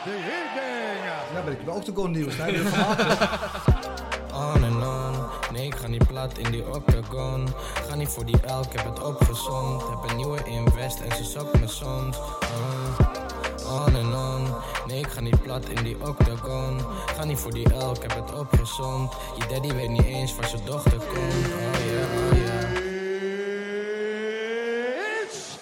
the evening. Ja, ben ik wel octagon nieuws. Hij heeft gemaakt. On en on, nee ik ga niet plat in die octagon. Ga niet voor die elk, ik heb het opgezond. Heb een nieuwe invest en ze zokt me soms. On en on, nee ik ga niet plat in die octagon. Ga niet voor die elk, ik heb het opgezond. Je daddy weet niet eens waar zijn dochter komt. Oh yeah, oh yeah. It's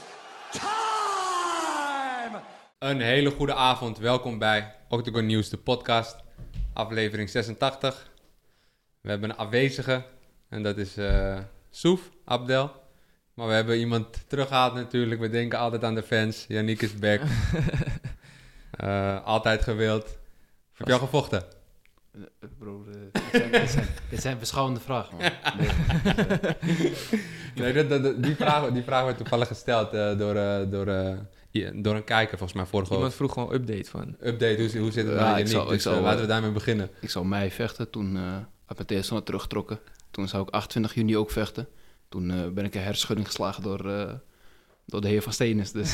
time! Een hele goede avond, welkom bij Octagon News, de podcast, aflevering 86. We hebben een afwezige en dat is Soef, Abdel. Maar we hebben iemand teruggehaald natuurlijk, we denken altijd aan de fans. Yannick is back. Altijd gewild. Heb je al gevochten? Bro, dit zijn beschouwende vragen, man. Nee, die vraag werd toevallig gesteld door een kijker, volgens mij vorige Iemand vroeg gewoon update van. update. Hoe zit het Ja, met Yannick? Laten we daarmee beginnen. Ik zou mei vechten, toen heb ik tegenstander teruggetrokken. Toen zou ik 28 juni ook vechten. Toen ben ik een hersenschudding geslagen door de heer van Steenis. Dus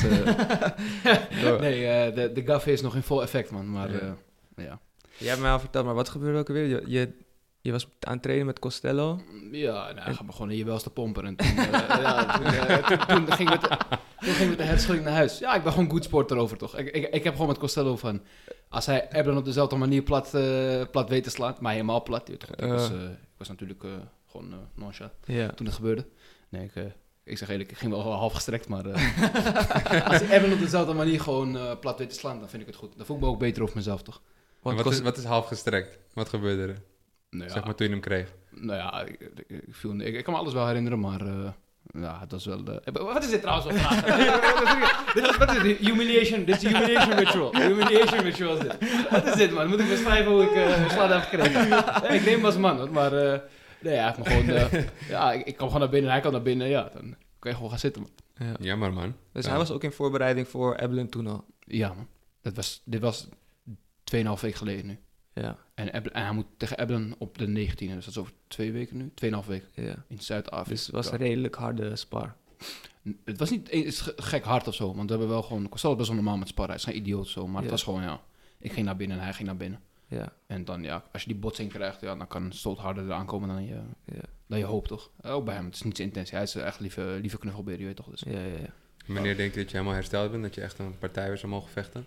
nee, de gaffe is nog in vol effect, man. Maar ja. Jij hebt mij al verteld, maar wat gebeurde ook weer? Je was aan het trainen met Costello. Ja, nou, ga maar gewoon in je welste pompen. En toen ging ik met de hersenschudding naar huis. Ja, ik ben gewoon goed sport erover, toch? Ik heb gewoon met Costello van... Als hij Ebron op dezelfde manier plat weet te slaan, maar helemaal plat. Ik was natuurlijk gewoon nonchalant toen het gebeurde. Nee, ik zeg eerlijk, ik ging wel half gestrekt, maar... als hij Ebron op dezelfde manier gewoon plat weet te slaan, dan vind ik het goed. Dan voel ik me ook beter over mezelf, toch? Wat is half gestrekt? Wat gebeurde er? Nou ja, Zeg maar toen je hem kreeg. Nou ja, ik kan me alles wel herinneren, maar ja, dat is wel... Wat is dit trouwens al vragen? Wat is dit? Humiliation? Dit is humiliation ritual. Humiliation ritual is dit. Wat is dit, man? Moet ik beschrijven hoe ik slaat heb gekregen? Ik neem hem als man, hoor, maar nee, hij heeft me gewoon... ja, ik kan gewoon naar binnen, hij kan naar binnen, ja, dan kan je gewoon gaan zitten, man. Ja. Jammer, man. Dus Ja. hij was ook in voorbereiding voor Eblin toen al. Ja, man. Dit was 2,5 weken geleden nu. Ja, En hij moet tegen Eblen op de 19e, dus dat is over 2 weken nu. 2,5 weken ja. in Zuid-Afrika. Dus het was een redelijk harde spar. Het was niet gek hard of zo, want we hebben wel gewoon... Costello best wel normaal met sparren, hij is geen idioot of zo, maar het Ja. was gewoon, ja... Ik ging naar binnen en hij ging naar binnen. Ja, En dan, ja, als je die botsing krijgt, ja, dan kan een stoot harder eraan komen ja, dan je hoopt, toch? Ook bij hem, het is niet zijn intentie. Hij is echt lieve knuffelbeer, je weet toch? Dus. ja, ja. Wanneer denk je dat je helemaal hersteld bent? Dat je echt een partij weer zou mogen vechten?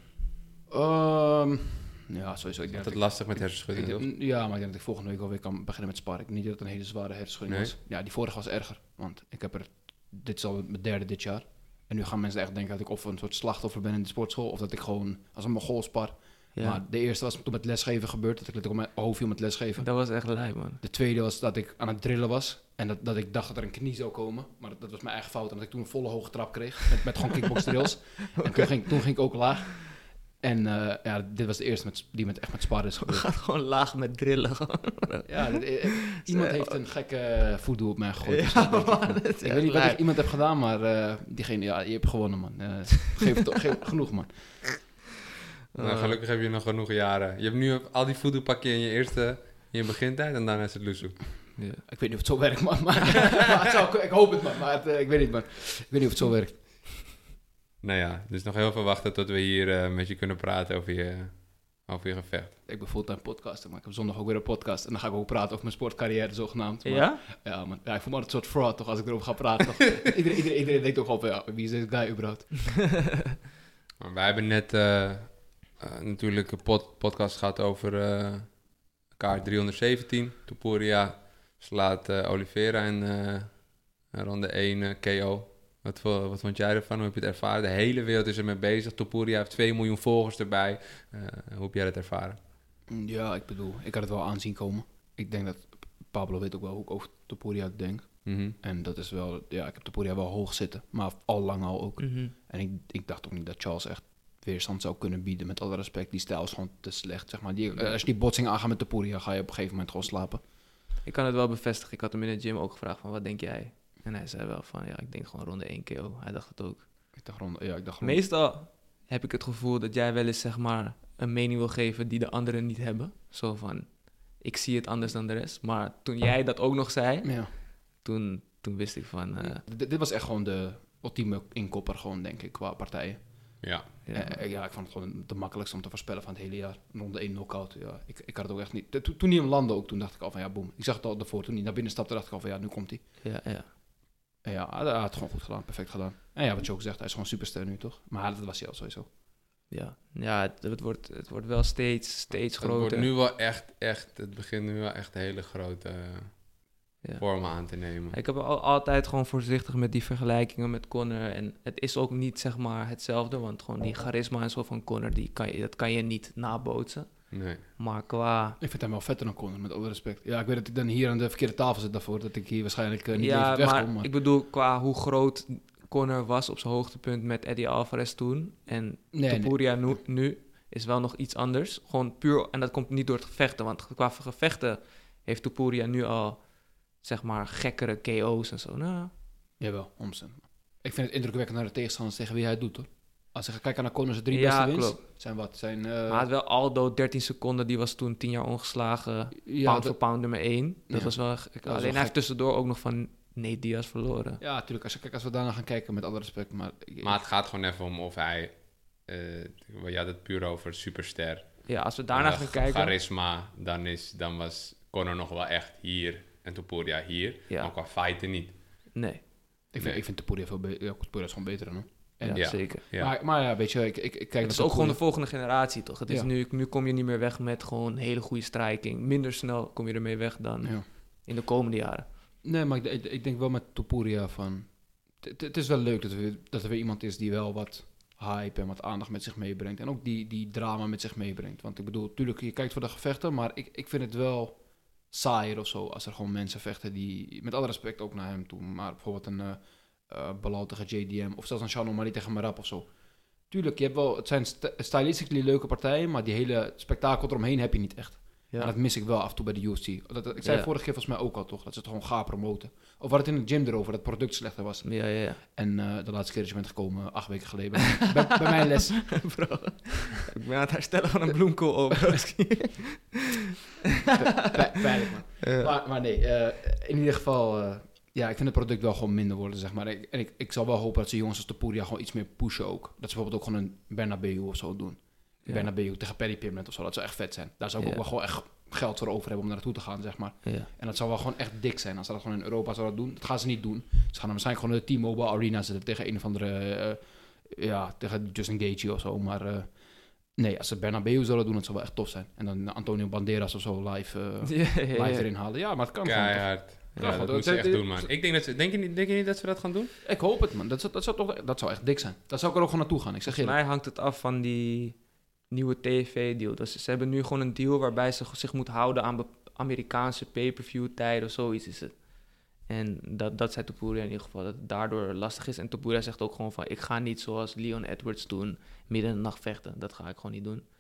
Ja, sowieso. Ik Is denk het lastig met hersenschudding, toch? Ja, maar ik denk dat ik volgende week alweer kan beginnen met sparren. Ik denk niet dat het een hele zware hersenschudding Nee? was. Ja, die vorige was erger, want ik heb dit is al mijn derde dit jaar. En nu gaan mensen echt denken dat ik of een soort slachtoffer ben in de sportschool, of dat ik gewoon als een Mongool spar. Ja. Maar de eerste was toen met lesgeven gebeurd, dat ik letterlijk op mijn hoofd viel met lesgeven. Dat was echt lijp, man. De tweede was dat ik aan het drillen was en dat ik dacht dat er een knie zou komen. Maar dat was mijn eigen fout, omdat ik toen een volle hoge trap kreeg met gewoon kickbox drills. En toen ging ik ook laag. En ja, dit was de eerste die echt met sparren is We gebeurd. gaan gewoon laag met drillen. Ja, iemand heeft een gekke voodoo op mij gegooid. Ja, Dus dat denk man, ik. het is Ik weet niet echt wat iemand heeft gedaan, maar diegene, ja, je hebt gewonnen, man. Geef genoeg, man. Nou, gelukkig heb je nog genoeg jaren. Je hebt nu al die voodoo pak je in je begintijd en daarna is het loesoe. Ja. Ik weet niet of het zo werkt, man. Maar ik hoop het, man. Maar ik weet niet, man. Ik weet niet of het zo werkt. Nou ja, dus nog heel veel wachten tot we hier met je kunnen praten over je gevecht. Ik ben fulltime podcaster, maar ik heb zondag ook weer een podcast. En dan ga ik ook praten over mijn sportcarrière, zogenaamd. Maar, Ja? Ja, man. Ja, ik voel me altijd een soort fraud, toch, als ik erover ga praten. Toch? Iedereen denkt ook al van, ja, wie is deze guy überhaupt? Maar wij hebben net natuurlijk een podcast gehad over kaart 317. Topuria slaat Oliveira in ronde 1 KO. Wat vond jij ervan? Hoe heb je het ervaren? De hele wereld is ermee bezig. Topuria heeft 2 miljoen volgers erbij. Hoe heb jij dat ervaren? Ja, ik bedoel, ik had het wel aanzien komen. Ik denk dat Pablo weet ook wel hoe ik over Topuria denk. Mhm. En dat is wel, ja, ik heb Topuria wel hoog zitten, maar al lang al ook. Mhm. En ik dacht ook niet dat Charles echt weerstand zou kunnen bieden, met alle respect. Die stijl is gewoon te slecht, zeg maar. Als je die botsing aangaat met Topuria, ga je op een gegeven moment gewoon slapen. Ik kan het wel bevestigen. Ik had hem in de gym ook gevraagd van, wat denk jij? En hij zei wel van, ja, ik denk gewoon ronde 1 KO. Hij dacht het ook. Ik dacht gewoon... Meestal heb ik het gevoel dat jij wel eens, zeg maar, een mening wil geven die de anderen niet hebben. Zo van, ik zie het anders dan de rest. Maar toen jij dat ook nog zei, Ja. toen wist ik van... Dit was echt gewoon de ultieme inkopper, gewoon, denk ik, qua partijen. Ja. Ja, ik vond het gewoon de makkelijkste om te voorspellen van het hele jaar. Ronde 1 knockout. Ja, ik had het ook echt niet. Toen hij hem landde ook, toen dacht ik al van ja, boem. Ik zag het al daarvoor. Toen hij naar binnen stapte, dacht ik al van ja, nu komt hij. Ja. En ja, hij had het gewoon goed gedaan. Perfect gedaan. En ja, wat je ook zegt, hij is gewoon superster nu, toch? Maar dat was hij al sowieso. Ja, het wordt wel steeds Het groter. wordt nu wel echt, het begint nu wel echt hele grote Ja. vormen aan te nemen. Ik heb altijd gewoon voorzichtig met die vergelijkingen met Conor. En het is ook niet zeg maar hetzelfde, want gewoon die charisma en zo van Conor, dat kan je niet nabootsen. Nee. Maar qua... Ik vind hem wel vetter dan Conor, met alle respect. Ja, ik weet dat ik dan hier aan de verkeerde tafel zit daarvoor. Dat ik hier waarschijnlijk niet ja, even maar wegkom. Maar ik bedoel, qua hoe groot Conor was op zijn hoogtepunt met Eddie Alvarez toen. En Topuria nu is wel nog iets anders. Gewoon puur, en dat komt niet door het gevechten. Want qua gevechten heeft Topuria nu al, zeg maar, gekkere KO's en zo. Nou, Jawel, 100%. Ik vind het indrukwekkend naar de tegenstanders tegen wie hij het doet, hoor. Als je gaat kijken naar Conor, zijn 3 Ja, beste wins. klopt. Zijn wat? Zijn, maar hij had wel Aldo 13 seconden, die was toen 10 jaar ongeslagen. ja, Pound voor pound nummer 1. Dat Ja. was wel... wel Alleen hij gek. heeft tussendoor ook nog van Nate Diaz verloren. Ja, natuurlijk. Als we daarna gaan kijken, met alle respect. Maar Maar het gaat gewoon even om of hij... je had het puur over superster. Ja, als we daarna gaan kijken... Charisma, dan was Conor nog wel echt hier en Topuria hier. Ja. Maar qua fighten niet. Nee, ik vind Topuria veel beter. Ja, Topuria is gewoon beter dan hem. ja, Ja. zeker. Ja. Maar ja, weet je, ik kijk Het is naar ook gewoon de Topuria. volgende generatie, toch? Het is Ja. nu kom je niet meer weg met gewoon hele goede striking. Minder snel kom je ermee weg dan Ja. in de komende jaren. Nee, maar ik denk wel met Topuria van... Het is wel leuk dat er weer iemand is die wel wat hype en wat aandacht met zich meebrengt. En ook die drama met zich meebrengt. Want ik bedoel, natuurlijk, je kijkt voor de gevechten, maar ik vind het wel saaier of zo als er gewoon mensen vechten die, met alle respect ook naar hem toe, maar bijvoorbeeld een Belal tegen JDM of zelfs een Sean O'Malley tegen Marab of zo. Tuurlijk, je hebt wel, het zijn stylistically leuke partijen, maar die hele spektakel eromheen heb je niet echt. En dat mis ik wel af en toe bij de UFC. Ik zei vorige keer volgens mij ook al toch, dat ze het gewoon gaan promoten. Of we hadden het in de gym erover, dat het product slechter was. Ja. En de laatste keer dat je bent gekomen, 8 weken geleden, bij mijn les. Bro, ik ben aan het herstellen van een bloemkool op. Pijnlijk, man. Maar nee, in ieder geval, ja, ik vind het product wel gewoon minder worden, zeg maar. Ik zal wel hopen dat ze jongens als Topuria gewoon iets meer pushen ook. Dat ze bijvoorbeeld ook gewoon een Bernabeu of zo doen. Ja. Bernabeu tegen Paddy Pimblett of zo, dat zou echt vet zijn. Daar zou ik ook wel gewoon echt geld voor over hebben om naartoe te gaan, zeg maar. Ja. En dat zou wel gewoon echt dik zijn als ze dat gewoon in Europa zouden doen. Dat gaan ze niet doen. Ze gaan dan waarschijnlijk gewoon in de T-Mobile Arena zitten tegen een of andere, tegen Justin Gaethje of zo. Maar nee, als ze Bernabeu zouden doen, dat zou wel echt tof zijn. En dan Antonio Banderas of zo live erin halen. Ja, maar het kan gewoon toch. Keihard. Ja, Ja, gewoon, dat dat- moeten ze echt dat- doen, man. Ik denk dat ze... Denk je niet dat ze dat gaan doen? Ik hoop het, man. Dat zou echt dik zijn. Daar zou ik er ook gewoon naartoe gaan. Ik zeg Volgens eerlijk. mij hangt het af van die nieuwe TV-deal. Dus ze hebben nu gewoon een deal waarbij ze zich moeten houden aan Amerikaanse pay-per-view tijden of zoiets is het. En dat zei Topuria in ieder geval, dat het daardoor lastig is. En Topuria zegt ook gewoon van, ik ga niet zoals Leon Edwards doen, midden in de nacht vechten. Dat ga ik gewoon niet doen.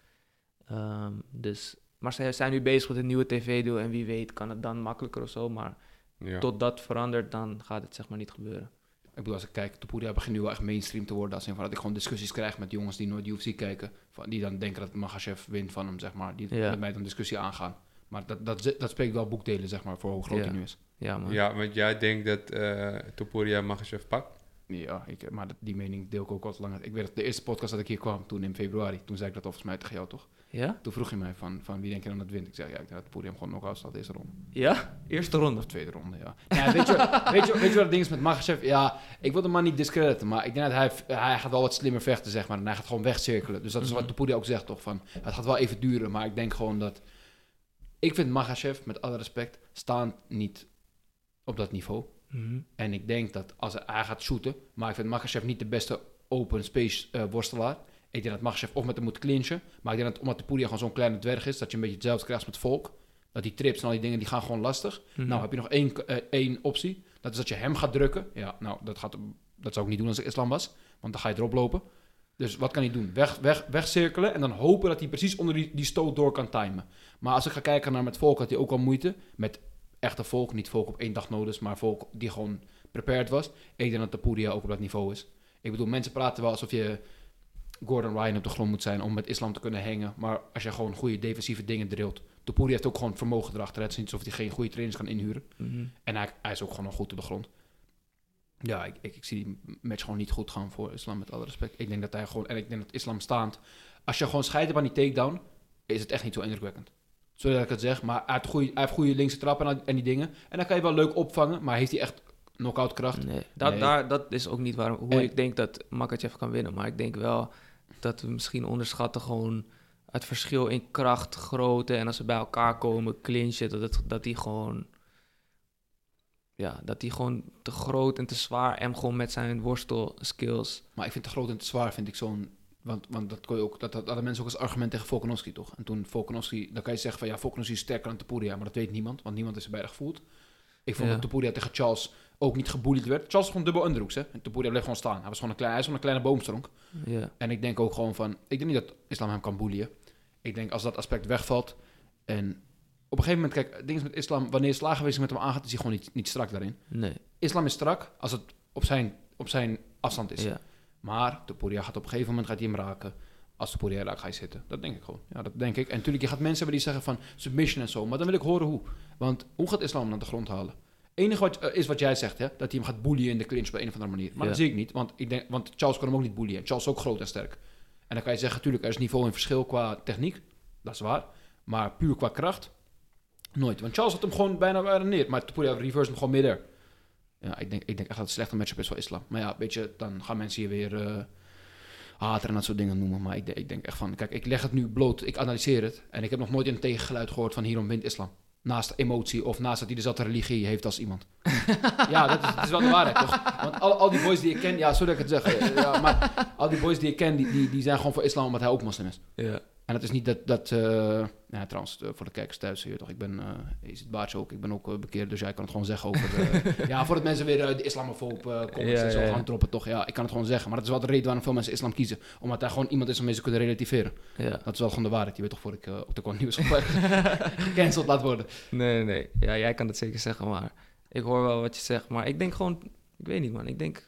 Maar ze zijn nu bezig met een nieuwe TV-deal en wie weet kan het dan makkelijker of zo. Maar Ja. tot dat verandert, dan gaat het zeg maar niet gebeuren. Ik bedoel, als ik kijk, Topuria begint nu wel echt mainstream te worden. Als in van dat ik gewoon discussies krijg met jongens die nooit UFC kijken. Die dan denken dat Makhachev wint van hem, zeg maar. Die met mij dan discussie aangaan. Maar dat spreekt wel boekdelen, zeg maar, voor hoe groot hij nu is. Ja, man. Ja, want jij denkt dat Topuria Makhachev pakt? Ja, maar die mening deel ik ook al langer. Ik weet dat de eerste podcast dat ik hier kwam, toen in februari, toen zei ik dat volgens mij tegen jou, toch? Ja? Toen vroeg je mij van wie denk je dan dat wint? Ik zei, ja, ik denk dat Topuria hem gewoon knock-out staat deze ronde. Ja? Eerste ronde. Of tweede ronde, ja. Ja, weet je wat het ding is met Makhachev? Ja, ik wil de man niet discrediten, maar ik denk dat hij gaat wel wat slimmer vechten, zeg maar. En hij gaat gewoon wegcirkelen. Dus dat is wat Topuria ook zegt, toch? Van, het gaat wel even duren, maar ik denk gewoon dat... Ik vind Makhachev, met alle respect, staan niet op dat niveau. En ik denk dat als hij gaat shooten, maar ik vind Makhachev niet de beste open space worstelaar. Ik denk dat Makhachev of met hem moet clinchen, maar ik denk dat omdat Topuria gewoon zo'n kleine dwerg is, dat je een beetje hetzelfde krijgt met Volk. Dat die trips en al die dingen, die gaan gewoon lastig. Nou, heb je nog één optie. Dat is dat je hem gaat drukken. Ja, nou, dat zou ik niet doen als ik islam was, want dan ga je erop lopen. Dus wat kan hij doen? Wegcirkelen en dan hopen dat hij precies onder die stoot door kan timen. Maar als ik ga kijken naar met Volk, had hij ook al moeite met echte Volk. Niet Volk op 1 dag nodig, maar Volk die gewoon prepared was. Ik denk dat Topuria ook op dat niveau is. Ik bedoel, mensen praten wel alsof je Gordon Ryan op de grond moet zijn om met islam te kunnen hangen. Maar als je gewoon goede defensieve dingen drilt. Topuria heeft ook gewoon vermogen erachter. Het is niet alsof hij geen goede trainers kan inhuren. En hij is ook gewoon nog goed op de grond. Ja, ik zie die match gewoon niet goed gaan voor Islam, met alle respect. Ik denk dat hij gewoon... En ik denk dat Islam staand... Als je gewoon scheidt hebt aan die takedown, is het echt niet zo indrukwekkend. Sorry dat ik het zeg, maar hij heeft goede linkse trappen en die dingen. En dan kan je wel leuk opvangen, maar heeft hij echt knock-out kracht? Nee, Nee. dat is ook niet hoe ik denk dat Makhachev kan winnen. Maar ik denk wel dat we misschien onderschatten gewoon het verschil in kracht, grootte. En als ze bij elkaar komen, clinchen, dat die gewoon... Ja, dat hij gewoon te groot en te zwaar en gewoon met zijn worstelskills... Maar ik vind te groot en te zwaar, vind ik zo'n... Want dat kon je ook, dat hadden mensen ook als argument tegen Volkanovski, toch? En toen Volkanovski, dan kan je zeggen van ja, Volkanovski is sterker dan Topuria, maar dat weet niemand, want niemand is erbij gevoeld. Ik vond dat Topuria tegen Charles ook niet gebullied werd. Charles was gewoon dubbel underhoeks, hè? En Topuria bleef gewoon staan. Hij was gewoon een kleine boomstronk. Ja. En ik denk ook gewoon van, ik denk niet dat Islam hem kan bullyen. Ik denk als dat aspect wegvalt en op een gegeven moment, kijk, het ding is met Islam, wanneer slagenwisseling met hem aangaat, is hij gewoon niet strak daarin. Nee. Islam is strak als het op zijn afstand is. Ja. Maar Topuria gaat op een gegeven moment hem raken. Als Topuria raakt, ga je zitten. Dat denk ik gewoon. Ja, dat denk ik. En natuurlijk, je gaat mensen hebben die zeggen van submission en zo. Maar dan wil ik horen hoe. Want hoe gaat Islam naar de grond halen? Enige is wat jij zegt, hè? Dat hij hem gaat bullyen in de clinch op een of andere manier. Maar dat zie ik niet. Want Charles kon hem ook niet bullyen. Charles is ook groot en sterk. En dan kan je zeggen, natuurlijk, er is niveau in verschil qua techniek. Dat is waar. Maar puur qua kracht, nooit. Want Charles had hem gewoon bijna neer. Maar Topuria reverse hem gewoon midden. Ja, ik denk echt dat het een slechte matchup is voor Islam. Maar ja, weet je, dan gaan mensen hier weer hater en dat soort dingen noemen. Maar ik denk echt van, kijk, ik leg het nu bloot, ik analyseer het. En ik heb nog nooit een tegengeluid gehoord van hierom wint Islam. Naast emotie of naast dat hij dezelfde religie heeft als iemand. Ja, dat is wel de waarheid, toch? Want al die boys die ik ken, ja, sorry dat ik het zeg. Ja, maar al die boys die ik ken, die zijn gewoon voor Islam omdat hij ook moslim is. Ja. En het is niet ja, trouwens, voor de kijkers thuis hier toch, ik ben, je ziet Baartje ook, ik ben ook bekeerd, dus jij kan het gewoon zeggen over, ja, voordat mensen weer de islamofoob comments en zo gaan droppen, toch, ja, ik kan het gewoon zeggen, maar dat is wel de reden waarom veel mensen islam kiezen, omdat hij gewoon iemand is waarmee ze kunnen relativeren. Ja. Dat is wel gewoon de waarheid, je weet toch, voor ik op de nieuws gecanceld laat worden. Nee. Ja, jij kan dat zeker zeggen, maar ik hoor wel wat je zegt, maar ik denk gewoon, ik weet niet man, ik denk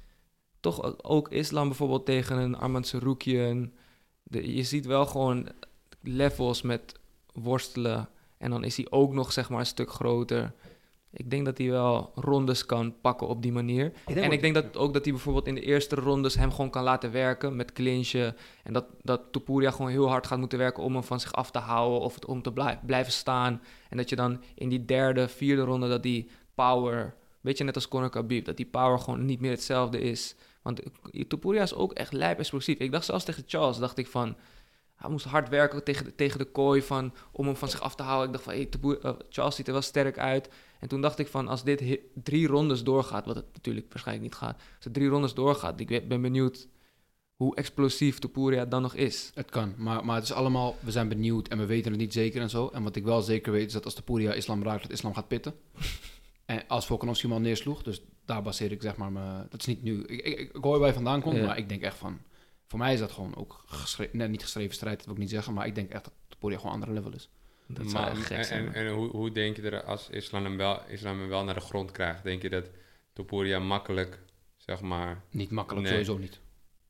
toch ook Islam bijvoorbeeld tegen een Arman Tsarukyan. Je ziet wel gewoon levels met worstelen. En dan is hij ook nog zeg maar een stuk groter. Ik denk dat hij wel rondes kan pakken op die manier. Ik denk dat ook dat hij bijvoorbeeld in de eerste rondes hem gewoon kan laten werken met clinchen. En dat Topuria gewoon heel hard gaat moeten werken om hem van zich af te houden. Of om te blijven staan. En dat je dan in die derde, vierde ronde dat die power... Weet je, net als Conor Khabib, dat die power gewoon niet meer hetzelfde is. Want Topuria is ook echt lijp explosief. Ik dacht zelfs tegen Charles, dacht ik van... Hij moest hard werken tegen de kooi om hem van zich af te houden. Ik dacht van, hey, Charles ziet er wel sterk uit. En toen dacht ik van, als dit 3 rondes doorgaat... wat het natuurlijk waarschijnlijk niet gaat... Als het 3 rondes doorgaat, ik ben benieuwd... hoe explosief Topuria dan nog is. Het kan, maar het is allemaal... We zijn benieuwd en we weten het niet zeker en zo. En wat ik wel zeker weet, is dat als Topuria Islam raakt... dat Islam gaat pitten. En als Volkanovski hem al neersloeg... Dus daar baseer ik zeg maar... dat is niet nu... Ik hoor waar je vandaan komt, maar ik denk echt van... Voor mij is dat gewoon ook niet geschreven strijd, dat wil ik niet zeggen, maar ik denk echt dat Topuria gewoon een andere level is. Dat zou echt gek zijn. En hoe denk je er als Islam hem wel naar de grond krijgt? Denk je dat Topuria makkelijk, zeg maar... Niet makkelijk, nee, sowieso niet.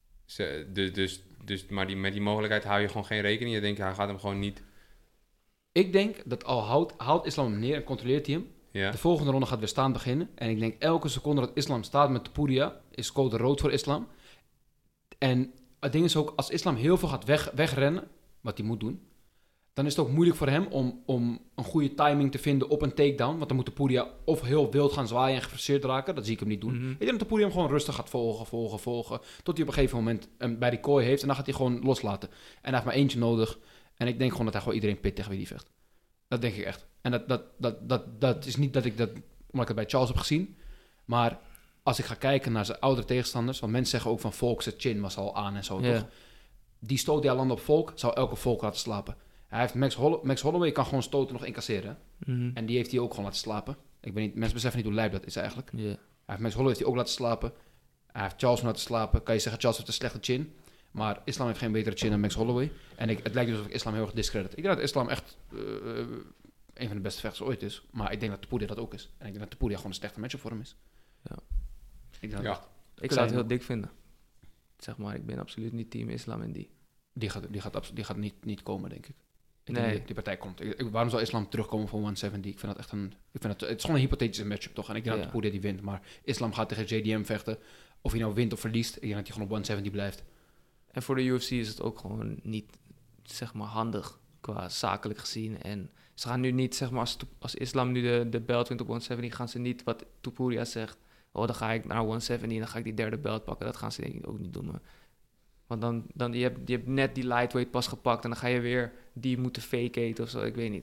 Maar met die mogelijkheid hou je gewoon geen rekening? Je denkt, hij gaat hem gewoon niet... Ik denk dat al houdt Islam hem neer en controleert hij hem, de volgende ronde gaat weer staan beginnen. En ik denk elke seconde dat Islam staat met Topuria, is code rood voor Islam. En het ding is ook, als Islam heel veel gaat wegrennen, wat hij moet doen, dan is het ook moeilijk voor hem om een goede timing te vinden op een takedown. Want dan moet Topuria of heel wild gaan zwaaien en gefrustreerd raken. Dat zie ik hem niet doen. Mm-hmm. Ik denk dat Topuria hem gewoon rustig gaat volgen. Tot hij op een gegeven moment bij die kooi heeft. En dan gaat hij gewoon loslaten. En hij heeft maar eentje nodig. En ik denk gewoon dat hij gewoon iedereen pit tegen wie hij vecht. Dat denk ik echt. En dat is niet dat ik dat, omdat ik het bij Charles heb gezien. Maar als ik ga kijken naar zijn oudere tegenstanders, want mensen zeggen ook van Volk, zijn chin was al aan en zo, toch? Die stoot die hij landde op Volk, zou elke Volk laten slapen. Hij heeft Max Holloway kan gewoon stoten nog incasseren. Mm-hmm. En die heeft hij ook gewoon laten slapen. Ik weet niet, mensen beseffen niet hoe lijp dat is eigenlijk. Yeah. Hij heeft Max Holloway heeft hij ook laten slapen. Hij heeft Charles laten slapen. Kan je zeggen, Charles heeft een slechte chin. Maar Islam heeft geen betere chin dan Max Holloway. En het lijkt dus alsof ik Islam heel erg discredit. Ik denk dat Islam echt een van de beste vechters ooit is. Maar ik denk dat Topuria dat ook is. En ik denk dat Topuria gewoon een slechte matchup voor hem is. Ja. Ik denk dat Ik zou het heel dik vinden. Zeg maar, ik ben absoluut niet team Islam en die. Die gaat niet komen, denk ik. Ik denk Nee. dat die partij komt. Waarom zou Islam terugkomen voor 170? Ik vind dat echt het is gewoon een hypothetische matchup, toch? En ik denk dat Topuria die wint. Maar Islam gaat tegen JDM vechten. Of hij nou wint of verliest. Ik denk dat hij gewoon op 170 blijft. En voor de UFC is het ook gewoon niet, zeg maar, handig qua zakelijk gezien. En ze gaan nu niet, zeg maar, als Islam nu de belt wint op 170, gaan ze niet wat Topuria zegt. Oh, dan ga ik naar 170 en dan ga ik die derde belt pakken. Dat gaan ze denk ik ook niet doen. Maar. Want dan je hebt net die lightweight pas gepakt en dan ga je weer die moeten fake-eten of zo. Ik weet niet.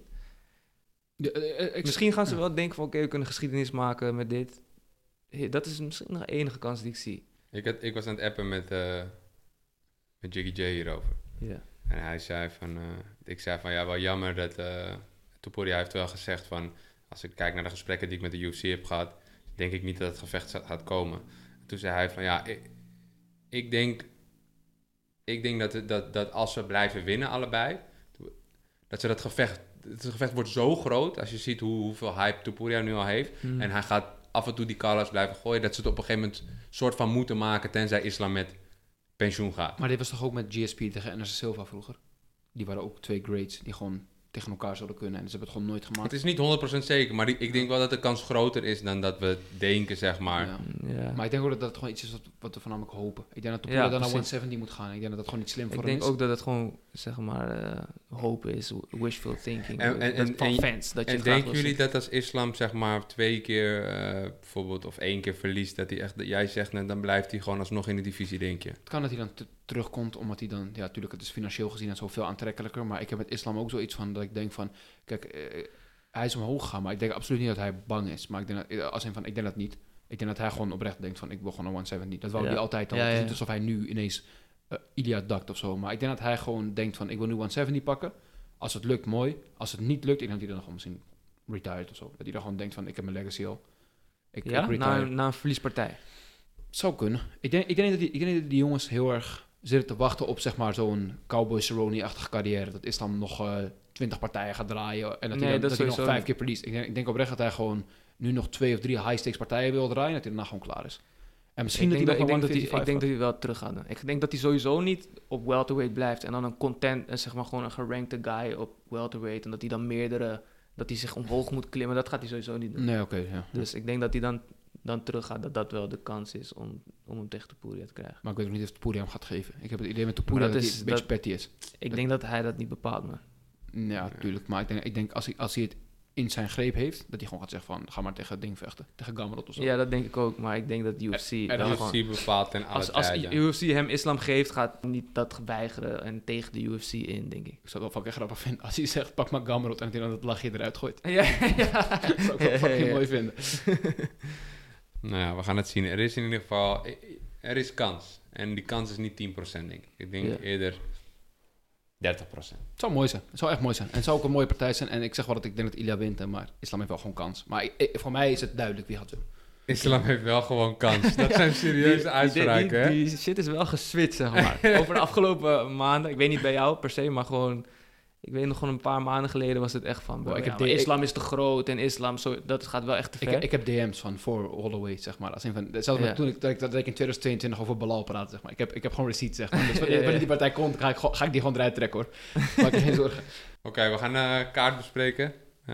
Misschien gaan ze wel denken van oké, we kunnen geschiedenis maken met dit. Dat is misschien nog de enige kans die ik zie. Ik was aan het appen met Jiggy J hierover. Ja. En hij zei van... ik zei van, ja, wel jammer dat... Topuria heeft wel gezegd van... Als ik kijk naar de gesprekken die ik met de UFC heb gehad... denk ik niet dat het gevecht gaat komen. Toen zei hij van, ja... Ik denk dat als ze blijven winnen allebei... dat ze dat gevecht... Het gevecht wordt zo groot... als je ziet hoeveel hype Topuria nu al heeft... en hij gaat af en toe die call-outs blijven gooien... dat ze het op een gegeven moment soort van moeten maken... tenzij Islam met pensioen gaat. Maar dit was toch ook met GSP tegen Anderson Silva vroeger? Die waren ook 2 greats die gewoon tegen elkaar zouden kunnen. En ze hebben het gewoon nooit gemaakt. Het is niet 100% zeker... maar ik denk wel dat de kans groter is... dan dat we denken, zeg maar. Ja. Ja. Maar ik denk ook dat dat gewoon iets is wat we voornamelijk hopen. Ik denk dat Topuria dan naar precies. 170 moet gaan. Ik denk dat dat gewoon niet slim voor Ik hem denk is. ook dat het gewoon, zeg maar, hopen is, wishful thinking. En van fans. Dat je En het graag denken wil jullie zien. dat als Islam zeg maar 2 keer bijvoorbeeld of 1 keer verliest, dat hij echt, jij zegt net, dan blijft hij gewoon alsnog in de divisie, denk je? Het kan dat hij dan terugkomt, omdat hij dan... Ja, natuurlijk, het is financieel gezien en zoveel aantrekkelijker. Maar ik heb met Islam ook zoiets van dat ik denk van... Kijk, hij is omhoog gegaan, maar ik denk absoluut niet dat hij bang is. Maar ik denk dat, ik denk dat niet. Ik denk dat hij gewoon oprecht denkt van, ik wil gewoon naar 170. Dat wou Ja. hij altijd al. Ja, Het is ja. niet alsof hij nu ineens Ilya dakt of zo. Maar ik denk dat hij gewoon denkt van, ik wil nu 170 pakken. Als het lukt, mooi. Als het niet lukt, ik denk dat hij dan gewoon misschien retired of zo. Dat hij dan gewoon denkt van, ik heb mijn legacy al. Ik retire. Na een verliespartij. Zou kunnen. Ik denk dat die jongens heel erg zitten te wachten op, zeg maar, zo'n Cowboy Cerrone-achtige carrière. Dat Islam nog 20 partijen gaat draaien en dat hij nog sowieso 5 niet. keer verliest. Ik denk oprecht dat hij gewoon nu nog 2 of 3 high-stakes partijen wil draaien en dat hij daarna gewoon klaar is. En misschien Ik dat hij nog denk wel dat 155 hij wel terug gaat doen. Ik denk dat hij sowieso niet op welterweight blijft en dan een content, zeg maar gewoon een gerankte guy op welterweight en dat hij dan dat hij zich omhoog moet klimmen. Dat gaat hij sowieso niet doen. Nee, oké, ja. Dus ik denk dat hij dan terug gaat, dat wel de kans is om hem tegen Topuria te krijgen. Maar ik weet ook niet of Topuria hem gaat geven. Ik heb het idee met Topuria Maar dat dat hij is- een beetje petty is. Ik denk dat hij dat niet bepaalt, man. Ja, tuurlijk. Maar ik denk als hij het in zijn greep heeft, dat hij gewoon gaat zeggen van, ga maar tegen het ding vechten. Tegen Gamrot of zo. Ja, dat denk ik ook, maar ik denk dat UFC... En wel dat gewoon- UFC bepaalt ten alle als tijden. UFC hem Islam geeft, gaat niet dat weigeren en tegen de UFC in, denk ik. Ik zou het wel fucking grappig vinden als hij zegt, pak maar Gamrot en dat hij dan dat lachje eruit gooit. Ja, ja. Dat zou ik wel fucking mooi vinden. Nou ja, we gaan het zien. Er is in ieder geval, er is kans. En die kans is niet 10%, denk ik. Ik denk Ja. eerder 30%. Het zou mooi zijn. Het zou echt mooi zijn. En het zou ook een mooie partij zijn. En ik zeg wel dat ik denk dat Ilya wint, maar Islam heeft wel gewoon kans. Maar voor mij is het duidelijk wie gaat winnen. Islam heeft wel gewoon kans. Dat zijn serieuze uitspraken, hè? Die shit is wel geswitcht, zeg maar. Over de afgelopen maanden. Ik weet niet bij jou per se, maar gewoon... Ik weet nog gewoon een paar maanden geleden was het echt van... Bro, Islam is te groot en Islam... dat gaat wel echt te ver. Ik heb DM's van voor Holloway, zeg maar. Als in van, zelfs Ja. toen ik in 2022 over Belal praatte, zeg maar. Ik heb gewoon receipts, zeg maar. Dus wanneer Ja. die partij komt, ga ik die gewoon eruit trekken, hoor. Maak je geen zorgen. Oké, we gaan kaart bespreken.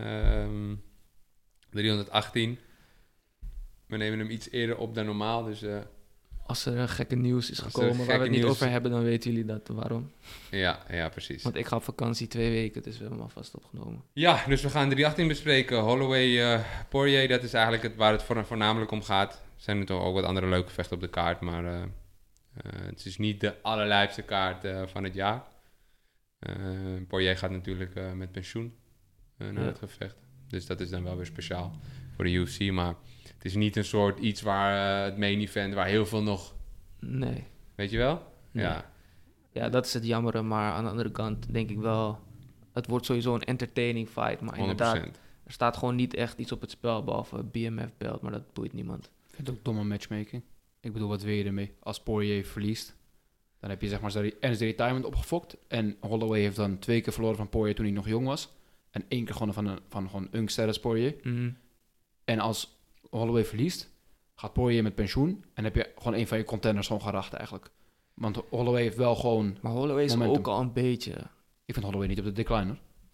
318. We nemen hem iets eerder op dan normaal, dus Als er een gekke nieuws is Als er gekomen waar we gekke het niet nieuws- over hebben... dan weten jullie dat waarom. ja, precies. Want ik ga op vakantie 2 weken, dus we hebben hem alvast opgenomen. Ja, dus we gaan 318 bespreken. Holloway, Poirier, dat is eigenlijk waar het voornamelijk om gaat. Er zijn nu toch ook wat andere leuke vechten op de kaart, maar het is niet de allerlijpste kaart van het jaar. Poirier gaat natuurlijk met pensioen naar Ja. het gevecht. Dus dat is dan wel weer speciaal voor de UFC, maar het is niet een soort iets waar het main event, waar heel veel nog, Nee. weet je wel? Nee. Ja. Ja, dat is het jammere, maar aan de andere kant denk ik wel... Het wordt sowieso een entertaining fight, maar 100%. inderdaad... Er staat gewoon niet echt iets op het spel, behalve BMF-belt, maar dat boeit niemand. Ik vind het ook domme matchmaking. Ik bedoel, wat wil je ermee? Als Poirier verliest, dan heb je zeg maar zijn retirement opgefokt. En Holloway heeft dan 2 keer verloren van Poirier toen hij nog jong was. En 1 keer gewonnen van gewoon een status Poirier. En als Holloway verliest, gaat Poirier met pensioen. En heb je gewoon een van je contenders gewoon geracht eigenlijk. Want Holloway heeft wel gewoon... Maar Holloway is Momentum. ook al een beetje... Ik vind Holloway niet op de decline, hoor.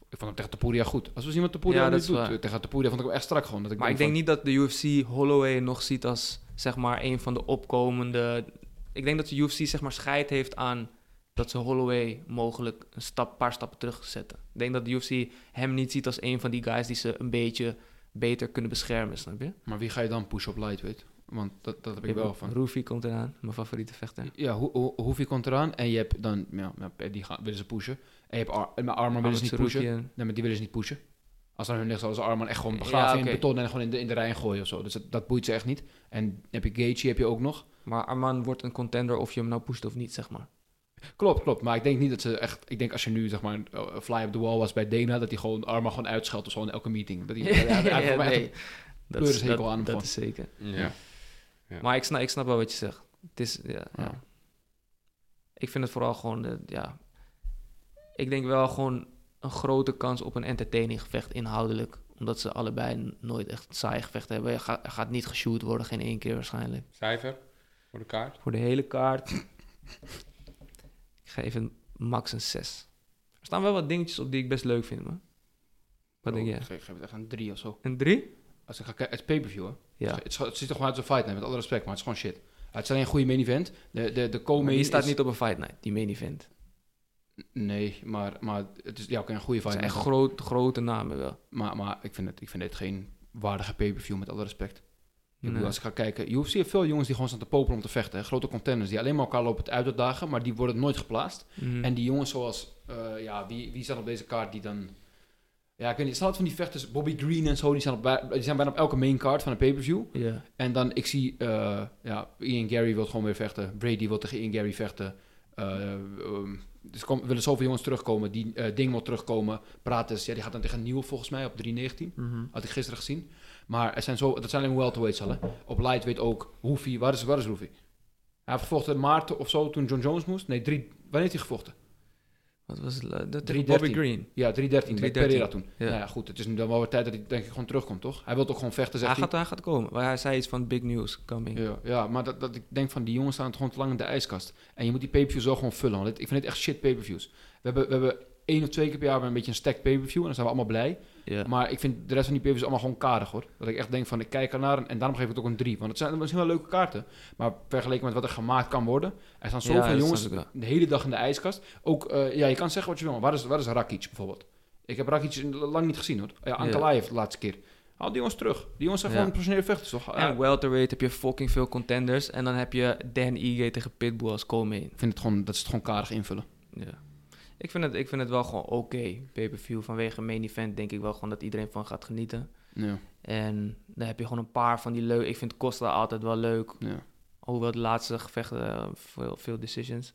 Ik vond hem tegen Topuria goed. Als we zien wat Topuria Ja, nu dat is doet. waar. Tegen Topuria vond ik hem echt strak gewoon. Dat Maar ik denk niet dat de UFC Holloway nog ziet als, zeg maar, een van de opkomende... Ik denk dat de UFC, zeg maar, scheid heeft aan dat ze Holloway mogelijk een paar stappen terug zetten. Ik denk dat de UFC hem niet ziet als een van die guys die ze een beetje beter kunnen beschermen, snap je? Maar wie ga je dan pushen op lightweight? Want dat heb ik wel van. Roofy komt eraan, mijn favoriete vechter. Ja, Hoefie komt eraan. En je hebt dan... willen ze pushen. En je hebt Arman willen ze niet pushen. Nee, maar die willen ze niet pushen. Als dan hun ligt, zoals Arman echt gewoon begraven in beton en gewoon in de Rijn gooien of zo. Dus dat boeit ze echt niet. En dan heb je Gaethje, heb je ook nog. Maar Arman wordt een contender of je hem nou pusht of niet, zeg maar. Klopt. Maar ik denk niet dat ze echt... Ik denk als je nu, zeg maar, fly up the wall was bij Dana, dat hij gewoon Arman gewoon uitscheldt of zo in elke meeting. Dat hij Nee, dat is zeker. Ja. Maar ik snap wel wat je zegt. Het is, ja. Ik vind het vooral gewoon, ik denk wel gewoon een grote kans op een entertaining gevecht inhoudelijk. Omdat ze allebei nooit echt saai gevecht hebben. Er gaat niet geshoot worden, geen 1 keer waarschijnlijk. Cijfer voor de kaart? Voor de hele kaart. Ik geef een max een 6. Er staan wel wat dingetjes op die ik best leuk vind, man. Wat denk jij? Ik geef het echt een 3 of zo. Een 3? Als ik ga kijken, het is pay-per-view, hè? Ja. Het ziet er gewoon uit als een fight night, met alle respect, maar het is gewoon shit. Het is alleen een goede main event. De co-main Die staat is... niet op een fight night, die main event. Nee, maar het is ja, oké, een goede Het fight zijn night. echt grote namen wel. Maar ik vind dit geen waardige pay-per-view, met alle respect. Ik bedoel, Nee. als ik ga kijken, UFC heeft veel jongens die gewoon staan te popelen om te vechten. Hè? Grote contenders die alleen maar elkaar lopen uit te dagen, maar die worden nooit geplaatst. Mhm. En die jongens zoals, wie staan op deze kaart die dan... Ja, ik weet niet, het staat van die vechters, Bobby Green en zo, die zijn bijna op elke main card van een pay-per-view. Ja. En dan, ik zie, Ian Gary wil gewoon weer vechten. Brady wil tegen Ian Gary vechten. Dus willen zoveel jongens terugkomen. Ding wil terugkomen. Prates, die gaat dan tegen Nieuw volgens mij op 319. Mhm. Had ik gisteren gezien. Maar dat zijn alleen welterweights al, hè. Op lightweight ook. Hoefie, waar is Hoefie? Hij heeft gevochten in maart of zo, toen John Jones moest. Nee, wanneer heeft hij gevochten? Wat was het? 3-13. Bobby Green. Ja, 313 met Pereira toen. Ja. Nou ja, goed. Het is nu dan wel weer tijd dat hij denk ik gewoon terugkomt, toch? Hij wil ook gewoon vechten, zegt Hij gaat komen. Maar hij zei iets van big news coming. Ja, maar dat ik denk van die jongens staan gewoon te lang in de ijskast. En je moet die pay-per-view zo gewoon vullen. Want ik vind het echt shit pay-per-views. We hebben 1 of 2 keer per jaar een beetje een stacked pay-per-view. En dan zijn we allemaal blij. Ja. Maar ik vind de rest van die pay-per-views allemaal gewoon karig, hoor. Dat ik echt denk van, ik kijk ernaar en daarom geef ik het ook een 3. Want het zijn misschien wel leuke kaarten. Maar vergeleken met wat er gemaakt kan worden. Er staan zoveel dat jongens snap ik wel. de hele dag in de ijskast. Ook, je kan zeggen wat je wil. Maar waar is Rakic bijvoorbeeld? Ik heb Rakic lang niet gezien, hoor. Ja, Ankalaev de laatste keer. Haal die jongens terug. Die jongens zijn gewoon professionele vechters, toch? En welterweight heb je fucking veel contenders. En dan heb je Dan Ige tegen Pitbull als co-main. Ik vind het gewoon, dat is het gewoon karig invullen. Ja. Ik vind het wel gewoon oké. Pay-per-view vanwege main event denk ik wel gewoon dat iedereen van gaat genieten. Ja. En dan heb je gewoon een paar van die leuk. Ik vind Costa altijd wel leuk. Ja. Hoewel de laatste gevechten veel decisions.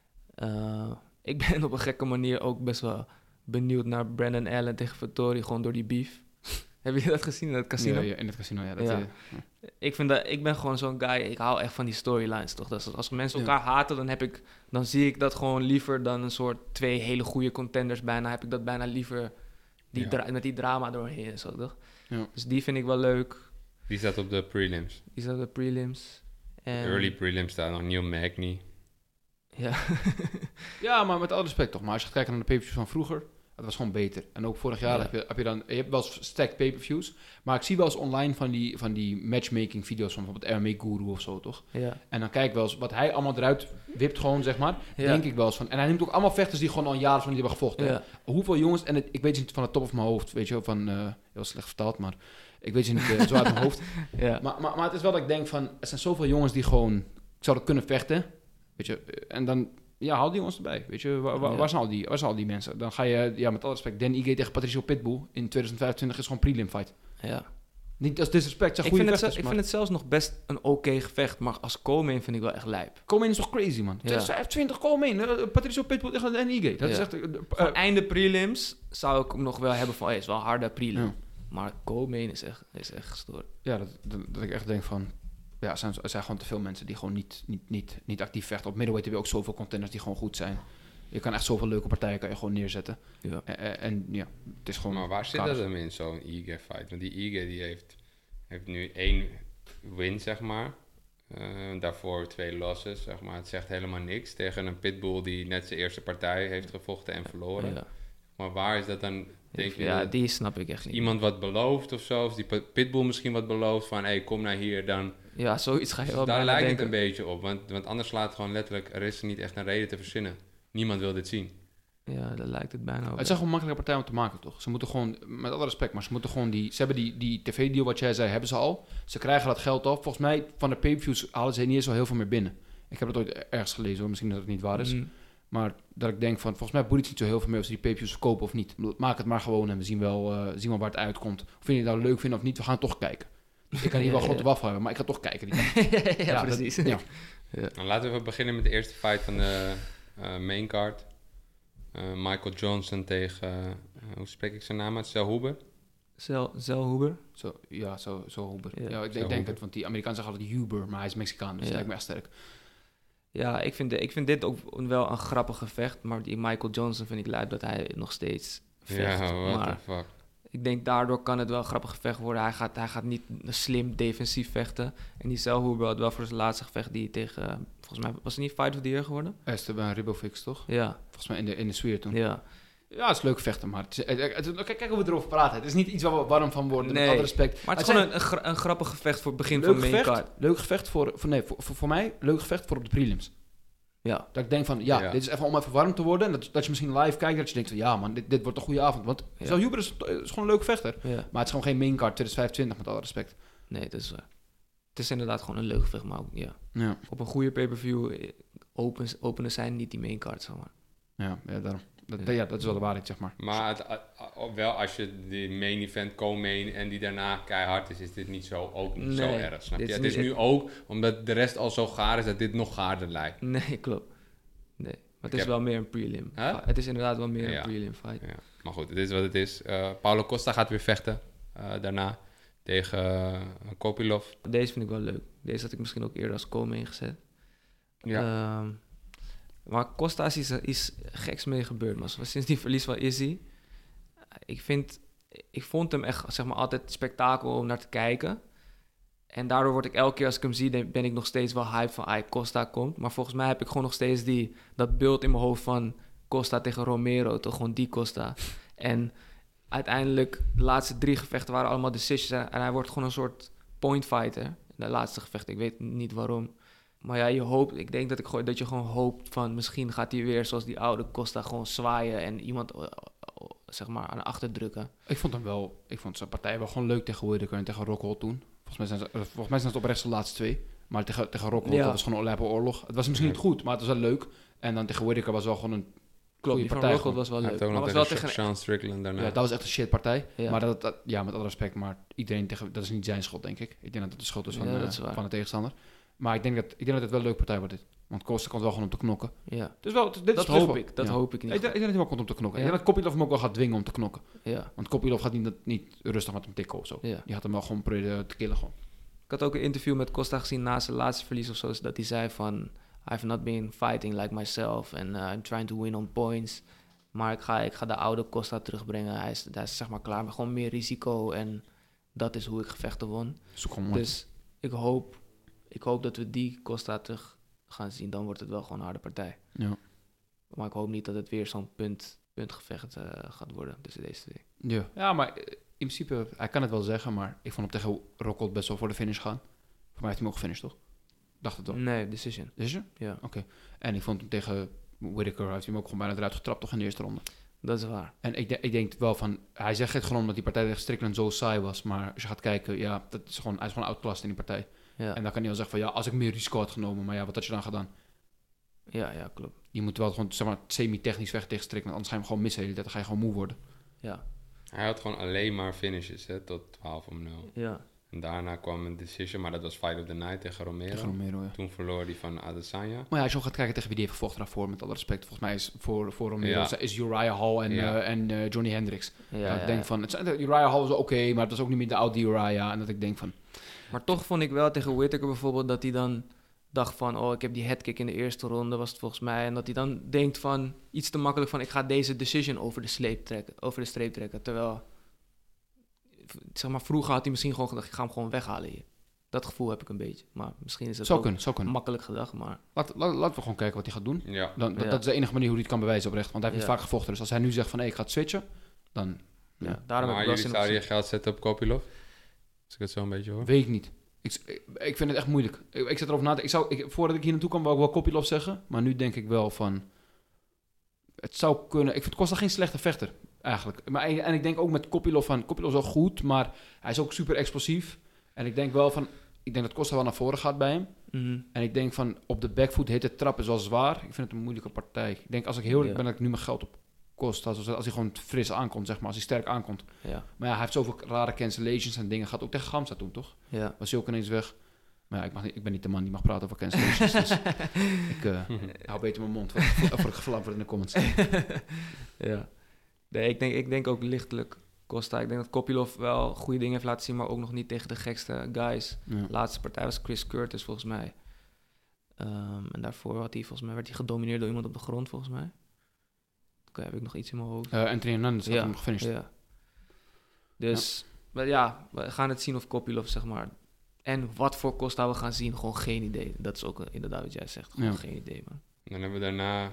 Ik ben op een gekke manier ook best wel benieuwd naar Brandon Allen tegen Vettori. Gewoon door die beef. Heb je dat gezien in het casino? Ja, in het casino, ja. Dat, Ja. Ik ben gewoon zo'n guy, ik hou echt van die storylines, toch? Dat als mensen elkaar haten, dan zie ik dat gewoon liever dan een soort 2 hele goede contenders bijna. Heb ik dat bijna liever met die drama doorheen en zo, toch? Ja. Dus die vind ik wel leuk. Die staat op de prelims. Die zijn de prelims. En, Early prelims staat nog Neil Magny. Ja. Ja, maar met alle respect toch. Maar als je gaat kijken naar de pay-per-views van vroeger, dat was gewoon beter. En ook vorig jaar heb je hebt wel eens stacked pay-per-views. Maar ik zie wel eens online van die matchmaking video's van bijvoorbeeld MMA Guru of zo, toch? Ja. En dan kijk ik wel eens wat hij allemaal eruit wipt gewoon, zeg maar. Ja. Denk ik wel eens van. En hij neemt ook allemaal vechters die gewoon al jaren van die hebben gevochten. Ja. Hoeveel jongens, en ik weet het niet van de top of mijn hoofd, weet je wel, van, heel slecht vertaald, maar ik weet het niet zo uit mijn hoofd. Ja. Maar het is wel dat ik denk van, er zijn zoveel jongens die gewoon zouden kunnen vechten, weet je, en dan, ja, haal die jongens erbij, weet je, waar zijn al die mensen? Dan ga je, met alle respect, Dan Ige tegen Patricio Pitbull in 2025 is gewoon prelim fight. Ja. Niet als disrespect, zijn Ik goede vind, vechters, ik vind het zelfs nog best een oké gevecht, maar als co-main vind ik wel echt lijp. Komen is toch crazy, man? Ja. 25 komen in. Patricio Pitbull tegen Dan Ige. Dat is Ja. echt... Einde prelims zou ik hem nog wel hebben van, is wel een harde prelim. Ja. Maar co-main is echt gestoord. Ja, dat ik echt denk van... Ja, er zijn gewoon te veel mensen die gewoon niet actief vechten. Op middleweight heb je ook zoveel contenders die gewoon goed zijn. Je kan echt zoveel leuke partijen kan je gewoon neerzetten. Ja. En ja, het is gewoon... Maar waar zit karig. dat hem in, zo'n Ige-fight? Want die Ige die heeft nu 1 win, zeg maar. Daarvoor 2 losses, zeg maar. Het zegt helemaal niks tegen een Pitbull die net zijn eerste partij heeft gevochten en verloren. Ja. Maar waar is dat dan Denk je Ja, dat die snap ik echt niet. iemand wat belooft of zo, of die Pitbull misschien wat belooft van, hey, kom naar hier, dan... Ja, zoiets ga je wel Daar bijna lijkt het denken. een beetje op, want anders slaat het gewoon letterlijk, er is niet echt een reden te verzinnen. Niemand wil dit zien. Ja, daar lijkt het bijna op. Het is gewoon een makkelijke partij om te maken, toch? Ze moeten gewoon, met alle respect, maar ze moeten gewoon ze hebben die tv-deal, wat jij zei, hebben ze al. Ze krijgen dat geld af. Volgens mij, van de pay-per-views halen ze niet eens zo heel veel meer binnen. Ik heb het ooit ergens gelezen, hoor. Misschien dat het niet waar is. Mhm. Maar dat ik denk van, volgens mij boeit het niet zo heel veel meer of ze die pay-per-views verkopen of niet. Maak het maar gewoon en we zien wel waar het uitkomt. Of vind je het nou leuk vinden of niet, we gaan toch kijken. Dus ik kan hier wel grote wafel hebben, maar ik ga toch kijken. ja, precies. Ja. Nou, laten we even beginnen met de eerste fight van de main card. Michael Johnson tegen, hoe spreek ik zijn naam uit? Sel Huber? Zelhuber. Zo Huber. Ja, Ja, ik Zo denk Huber. het, want die Amerikanen zeggen altijd Huber, maar hij is Mexicaan, dus Ja. dat lijkt me echt sterk. Ja, ik vind dit ook wel een grappig gevecht. Maar die Michael Johnson vind ik lijp dat hij nog steeds vecht. Ja, what maar the fuck. ik denk daardoor kan het wel een grappig gevecht worden. Hij gaat niet slim defensief vechten. En die Zelhuber had wel voor zijn laatste gevecht die tegen... volgens mij was het niet Fight of the Year geworden? Esteban Ribofix, toch? Ja, Volgens mij in de sfeer toen. ja. Ja, het is leuk vechten, maar kijk hoe we erover praten. Het is niet iets waar we warm van worden, Nee, met alle respect. Maar het is zijn gewoon een grappig gevecht voor het begin leuk van main gevecht, card. leuk gevecht voor mij, leuk gevecht voor op de prelims. Ja. Dat ik denk van, Ja. dit is even om even warm te worden. En dat je misschien live kijkt, dat je denkt van, ja man, dit wordt een goede avond. Want Ja. Zal Huber is gewoon een leuk vechter. Ja. Maar het is gewoon geen main card 2025, met alle respect. Nee, dat is waar. Het is inderdaad gewoon een leuk gevecht, maar ook, ja. Ja, Op een goede pay-per-view openen zijn niet die main card, zeg maar. ja daarom. Ja. Dat is wel de waarheid, zeg maar. Maar wel als je die main event co-main en die daarna keihard is dit niet ook niet zo Nee, erg, snap je? dit is Het is niet- nu ook, omdat de rest al zo gaar is, dat dit nog gaarder lijkt. Nee, klopt. Nee, maar het is heb- wel meer een prelim. Huh? Het is inderdaad wel meer Ja. een prelim fight. Ja. Maar goed, het is wat het is. Paulo Costa gaat weer vechten daarna tegen Kopilov. Deze vind ik wel leuk. Deze had ik misschien ook eerder als co-main gezet. Ja. Maar Costa is iets geks mee gebeurd, maar sinds die verlies van Izzy. Ik vond hem echt, zeg maar, altijd spektakel om naar te kijken. En daardoor word ik elke keer als ik hem zie, ben ik nog steeds wel hype van Costa komt. Maar volgens mij heb ik gewoon nog steeds dat beeld in mijn hoofd van Costa tegen Romero, toch gewoon die Costa. En uiteindelijk, de laatste 3 gevechten waren allemaal decisions en hij wordt gewoon een soort point fighter. De laatste gevecht, ik weet niet waarom. Maar ja, ik denk dat je gewoon hoopt van misschien gaat hij weer zoals die oude Costa gewoon zwaaien en iemand zeg maar aan achter drukken. Ik vond zijn partij wel gewoon leuk tegen Whittaker en tegen Rockhold toen. Volgens mij zijn het oprecht de laatste 2. Maar tegen Rockhold, Ja. dat was gewoon een lijpe oorlog. Het was misschien niet goed, maar het was wel leuk. En dan tegen Whittaker was wel gewoon een Klopt, goede die van partij. Rockhold gewoon. was wel Hij leuk. heeft ook Maar nog was wel tegen tegen... Sean Strickland daarna. Ja, dat was echt een shitpartij. Ja. Maar met alle respect, maar iedereen dat is niet zijn schuld, denk ik. Ik denk dat het de schuld is van, Ja, dat is waar. van de tegenstander. Maar ik denk dat het wel een leuke partij wordt dit. Want Costa komt wel gewoon om te knokken. Ja, Dus wel, dit dat is hoop wel- ik. Dat ja. hoop ik Ik niet. denk dat hij wel komt om te knokken. Ja. Ik denk dat Kopilov hem ook wel gaat dwingen om te knokken. Ja, Want Kopilov gaat niet rustig met hem tikken of zo. ja. Die gaat hem wel gewoon proberen te killen gewoon. Ik had ook een interview met Costa gezien na zijn laatste verlies of zo, dat hij zei van I've not been fighting like myself and I'm trying to win on points. Maar ik ga de oude Costa terugbrengen. Hij is zeg maar klaar met gewoon meer risico en dat is hoe ik gevechten won. Zoek gewoon mooi. Dus ik hoop dat we die Costa terug gaan zien. Dan wordt het wel gewoon een harde partij. Ja. Maar ik hoop niet dat het weer zo'n puntgevecht gaat worden tussen deze twee. Ja, maar in principe, hij kan het wel zeggen, maar ik vond hem tegen Rockhold best wel voor de finish gaan. Voor mij heeft hij hem ook gefinished, toch? Dacht het wel. Nee, decision. Is je? Ja, En ik vond hem tegen Whittaker, heeft hij hem ook gewoon bijna eruit getrapt, toch, in de eerste ronde. dat is waar. En ik denk wel van, hij zegt het gewoon omdat die partij tegen Strickland zo saai was, maar als je gaat kijken, ja, hij is gewoon outclassed in die partij. Ja, En dan kan hij wel zeggen van, ja, als ik meer risico had genomen, maar ja, wat had je dan gedaan? ja klopt. Je moet wel gewoon, zeg maar, semi-technisch vechten tegen Strickland, anders ga je hem gewoon missen de hele tijd, dan ga je gewoon moe worden. Ja, Hij had gewoon alleen maar finishes tot 12-0. ja. En daarna kwam een decision, maar dat was Fight of the Night tegen Romero. Tegen Romero, ja. Toen verloor hij van Adesanya. Maar ja, als je ook gaat kijken tegen wie die heeft gevochten daarvoor, met alle respect, volgens mij is voor Romero Ja. is Uriah Hall Ja. en Johnny Hendricks. Ja, Ik denk van, Uriah Hall was oké, maar het was ook niet meer de oude Uriah. En dat ik denk van, Maar toch vond ik wel tegen Whittaker bijvoorbeeld dat hij dan dacht van, oh, ik heb die headkick in de eerste ronde, was het volgens mij. En dat hij dan denkt van, iets te makkelijk van, ik ga deze decision over de streep trekken. Terwijl, zeg maar, vroeger had hij misschien gewoon gedacht, ik ga hem gewoon weghalen hier. Dat gevoel heb ik een beetje. Maar misschien is het zou ook kunnen. makkelijk gedacht, maar... Laten we gewoon kijken wat hij gaat doen. Ja. Dat Ja. is de enige manier hoe hij het kan bewezen oprecht. Want hij heeft Ja. niet vaak gevochten. Dus als hij nu zegt van, ik ga het switchen, dan Ja, daarom heb Maar ik wel jullie zin zouden om je geld zetten op Kopilov? Als ik het zo een beetje hoor. Weet ik niet. Ik vind het echt moeilijk. Ik zit erover na te... Voordat ik hier naartoe kwam, wou ik wel Kopilov zeggen. Maar nu denk ik wel van... Het zou kunnen... Ik vind Costa geen slechte vechter, eigenlijk. En ik denk ook met Kopilov van... Kopilov is wel goed, maar hij is ook super explosief. En ik denk wel van... Ik denk dat Costa wel naar voren gaat bij hem. En ik denk van... Op de backfoot heet het trap is wel zwaar. Ik vind het een moeilijke partij. Ik denk als ik heel eerlijk ben, dat ik nu mijn geld op Costa... Als hij gewoon fris aankomt, zeg maar. Als hij sterk aankomt. Ja. Maar ja, hij heeft zoveel rare cancellations en dingen. Gaat ook tegen Gamza toen, toch? Ja. Was hij ook ineens weg. Maar ja, ik ben niet de man die mag praten over cancellations. Dus ik hou beter mijn mond voor ik gevlamd word in de comments. Ja. Nee, ik denk ook lichtelijk Costa. Ik denk dat Kopilov wel goede dingen heeft laten zien, maar ook nog niet tegen de gekste guys. Ja. De laatste partij was Chris Curtis, volgens mij. En daarvoor werd hij gedomineerd door iemand op de grond, volgens mij. Oké, heb ik nog iets in mijn hoofd. Anthony Hernandez had hem gefinished. Ja. Dus, maar ja, we gaan het zien of Kopilov, zeg maar. En wat voor Costa we gaan zien, gewoon geen idee. Dat is ook inderdaad wat jij zegt. Gewoon geen idee, man. Dan hebben we daarna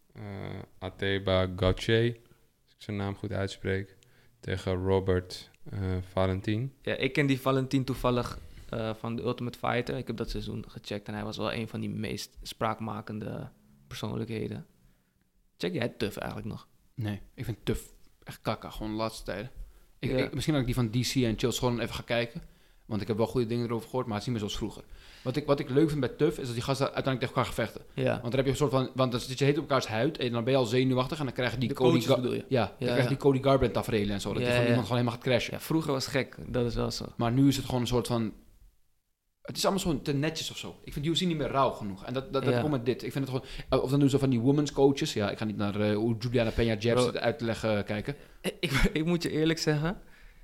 Ateba Gauthier, als ik zijn naam goed uitspreek, tegen Robert Valentin. Ja, ik ken die Valentin toevallig van de Ultimate Fighter. Ik heb dat seizoen gecheckt en hij was wel een van die meest spraakmakende persoonlijkheden. Check jij TUF eigenlijk nog? Nee, ik vind TUF echt kakka, gewoon de laatste tijden. Ja. Misschien dat ik die van DC en Chills gewoon even ga kijken. Want ik heb wel goede dingen erover gehoord, maar het is niet meer zoals vroeger. Wat ik leuk vind bij TUF is dat die gasten uiteindelijk tegen elkaar gevechten. Ja. Want dan heb je een soort van... Want dan zit je heet op elkaars huid en dan ben je al zenuwachtig en dan krijg je die De Cody... coaches bedoel je? Ja, dan krijg je die Cody Garbrandt tafereelen en zo. Dat die gewoon iemand gewoon helemaal gaat crashen. Ja, vroeger was het gek, dat is wel zo. Maar nu is het gewoon een soort van... Het is allemaal zo te netjes of zo. Ik vind UFC niet meer rauw genoeg. En dat komt met dit. Ik vind het gewoon... Of dan doen ze van die women's coaches. Ja, ik ga niet naar hoe Juliana Peña jabs uit te leggen kijken. Ik moet je eerlijk zeggen,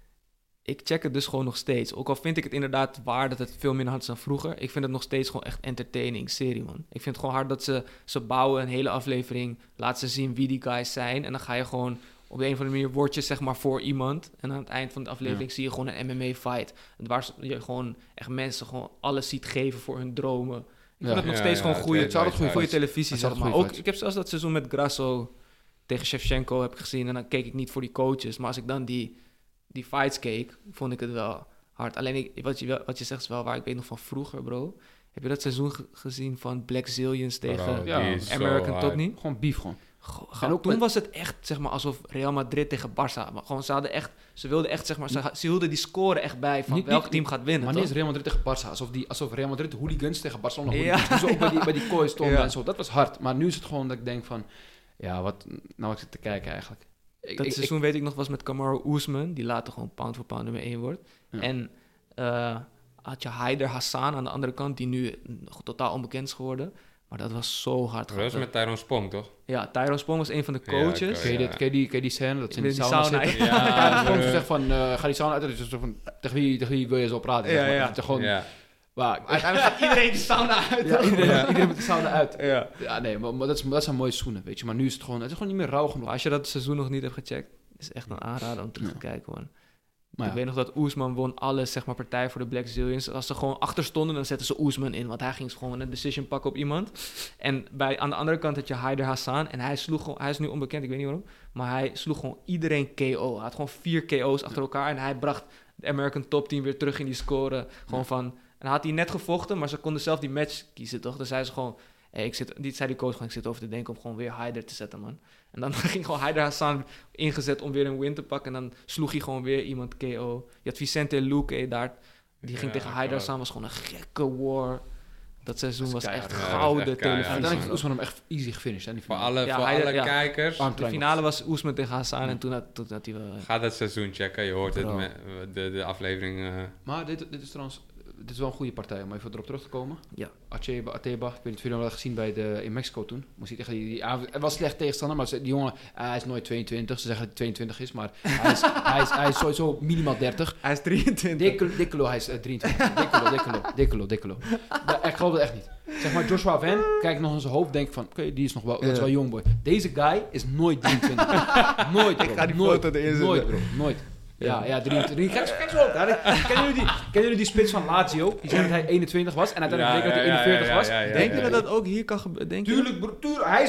ik check het dus gewoon nog steeds. Ook al vind ik het inderdaad waar dat het veel minder hard is dan vroeger. Ik vind het nog steeds gewoon echt entertaining serie, man. Ik vind het gewoon hard dat ze bouwen een hele aflevering. Laat ze zien wie die guys zijn. En dan ga je gewoon op de een of andere manier woordjes zeg maar voor iemand. En aan het eind van de aflevering zie je gewoon een MMA-fight. Waar je gewoon echt mensen gewoon alles ziet geven voor hun dromen. Ik vind het nog steeds gewoon goede televisie, zeg maar. Ook, ik heb zelfs dat seizoen met Grasso tegen Shevchenko heb gezien. En dan keek ik niet voor die coaches. Maar als ik dan die fights keek, vond ik het wel hard. Alleen wat je zegt is wel waar. Ik weet nog van vroeger, bro. Heb je dat seizoen gezien van Black Zillions tegen American Top niet? Gewoon beef gewoon. En ook toen was het echt, zeg maar, alsof Real Madrid tegen Barça. Maar gewoon, ze wilden echt, zeg maar, ze hielden die score echt bij van welk team gaat winnen. Maar niet is Real Madrid tegen Barça. Alsof Real Madrid hooligans tegen Barcelona hooligans. Dus ook bij die kooi stonden en zo. Dat was hard. Maar nu is het gewoon dat ik denk van, ja, wat nou ik zit te kijken eigenlijk. Dat seizoen weet ik nog was met Kamaru Usman, die later gewoon pound voor pound nummer 1 wordt. Ja. En had je Haider Hassan aan de andere kant, die nu totaal onbekend is geworden. Maar dat was zo hard. Dat was met Tyrone Spong, toch? Ja, Tyrone Spong was een van de coaches. Ken je die scène? Dat ze in die sauna zitten. Ja, Spong zegt van, ga die sauna uit. Dus van, tegen wie wil je zo praten? Ja. Gewoon, maar uiteindelijk gaat iedereen de sauna uit. Ja, iedereen moet de sauna uit. Ja, nee, maar dat zijn mooie seizoenen, weet je. Maar nu is het gewoon niet meer rauw genoeg. Maar als je dat seizoen nog niet hebt gecheckt, is het echt een aanrader om terug te kijken, man. Maar ik weet nog dat Oesman won alles, zeg maar, partij voor de Black Zillions. Als ze gewoon achter stonden, dan zetten ze Oesman in. Want hij ging gewoon een decision pakken op iemand. En aan de andere kant had je Haider Hassan. En hij sloeg gewoon, hij is nu onbekend, ik weet niet waarom. Maar hij sloeg gewoon iedereen KO. Hij had gewoon 4 KO's achter elkaar. En hij bracht de American Top Team weer terug in die score. Gewoon van... En dan had hij net gevochten, maar ze konden zelf die match kiezen, toch? Dus zei ze gewoon... zei die coach gewoon, ik zit over te denken om gewoon weer Haider te zetten, man. En dan ging gewoon Haider Hassan ingezet om weer een win te pakken. En dan sloeg hij gewoon weer iemand KO. Je had Vicente Luque daar. Die ging tegen Haider Hassan. Was gewoon een gekke war. Dat seizoen was echt gouden televisie. Uiteindelijk heeft Oesman hem echt easy gefinished. Voor alle kijkers. De finale was Oesman tegen Hassan. En toen had hij wel... Ga dat seizoen checken. Je hoort het met de aflevering. Maar dit is trouwens... Dit is wel een goede partij om even erop terug te komen. Ja. Ateba, ik weet niet of jullie hem hadden gezien in Mexico toen. Moest hij tegen hij was slecht tegenstander, maar die jongen, hij is nooit 22. Ze zeggen dat hij 22 is, maar hij is sowieso minimaal 30. Hij is 23. Dikkelo, hij is 23. Dikkelo. Ik geloof het echt niet. Zeg maar, Joshua Van, kijk nog in zijn hoofd, denk van, oké, die is nog wel, dat is wel jong, boy. Deze guy is nooit 23. Nooit, bro. Ik ga die foto erin zetten. Nooit, bro. Nooit. Ja, 23. Kijk zo ook. Kennen jullie die spits van Lazio? Die zei dat hij 21 was en uiteindelijk bleek dat hij 41 was. Denk je dat ook hier kan gebeuren? Tuurlijk, bro,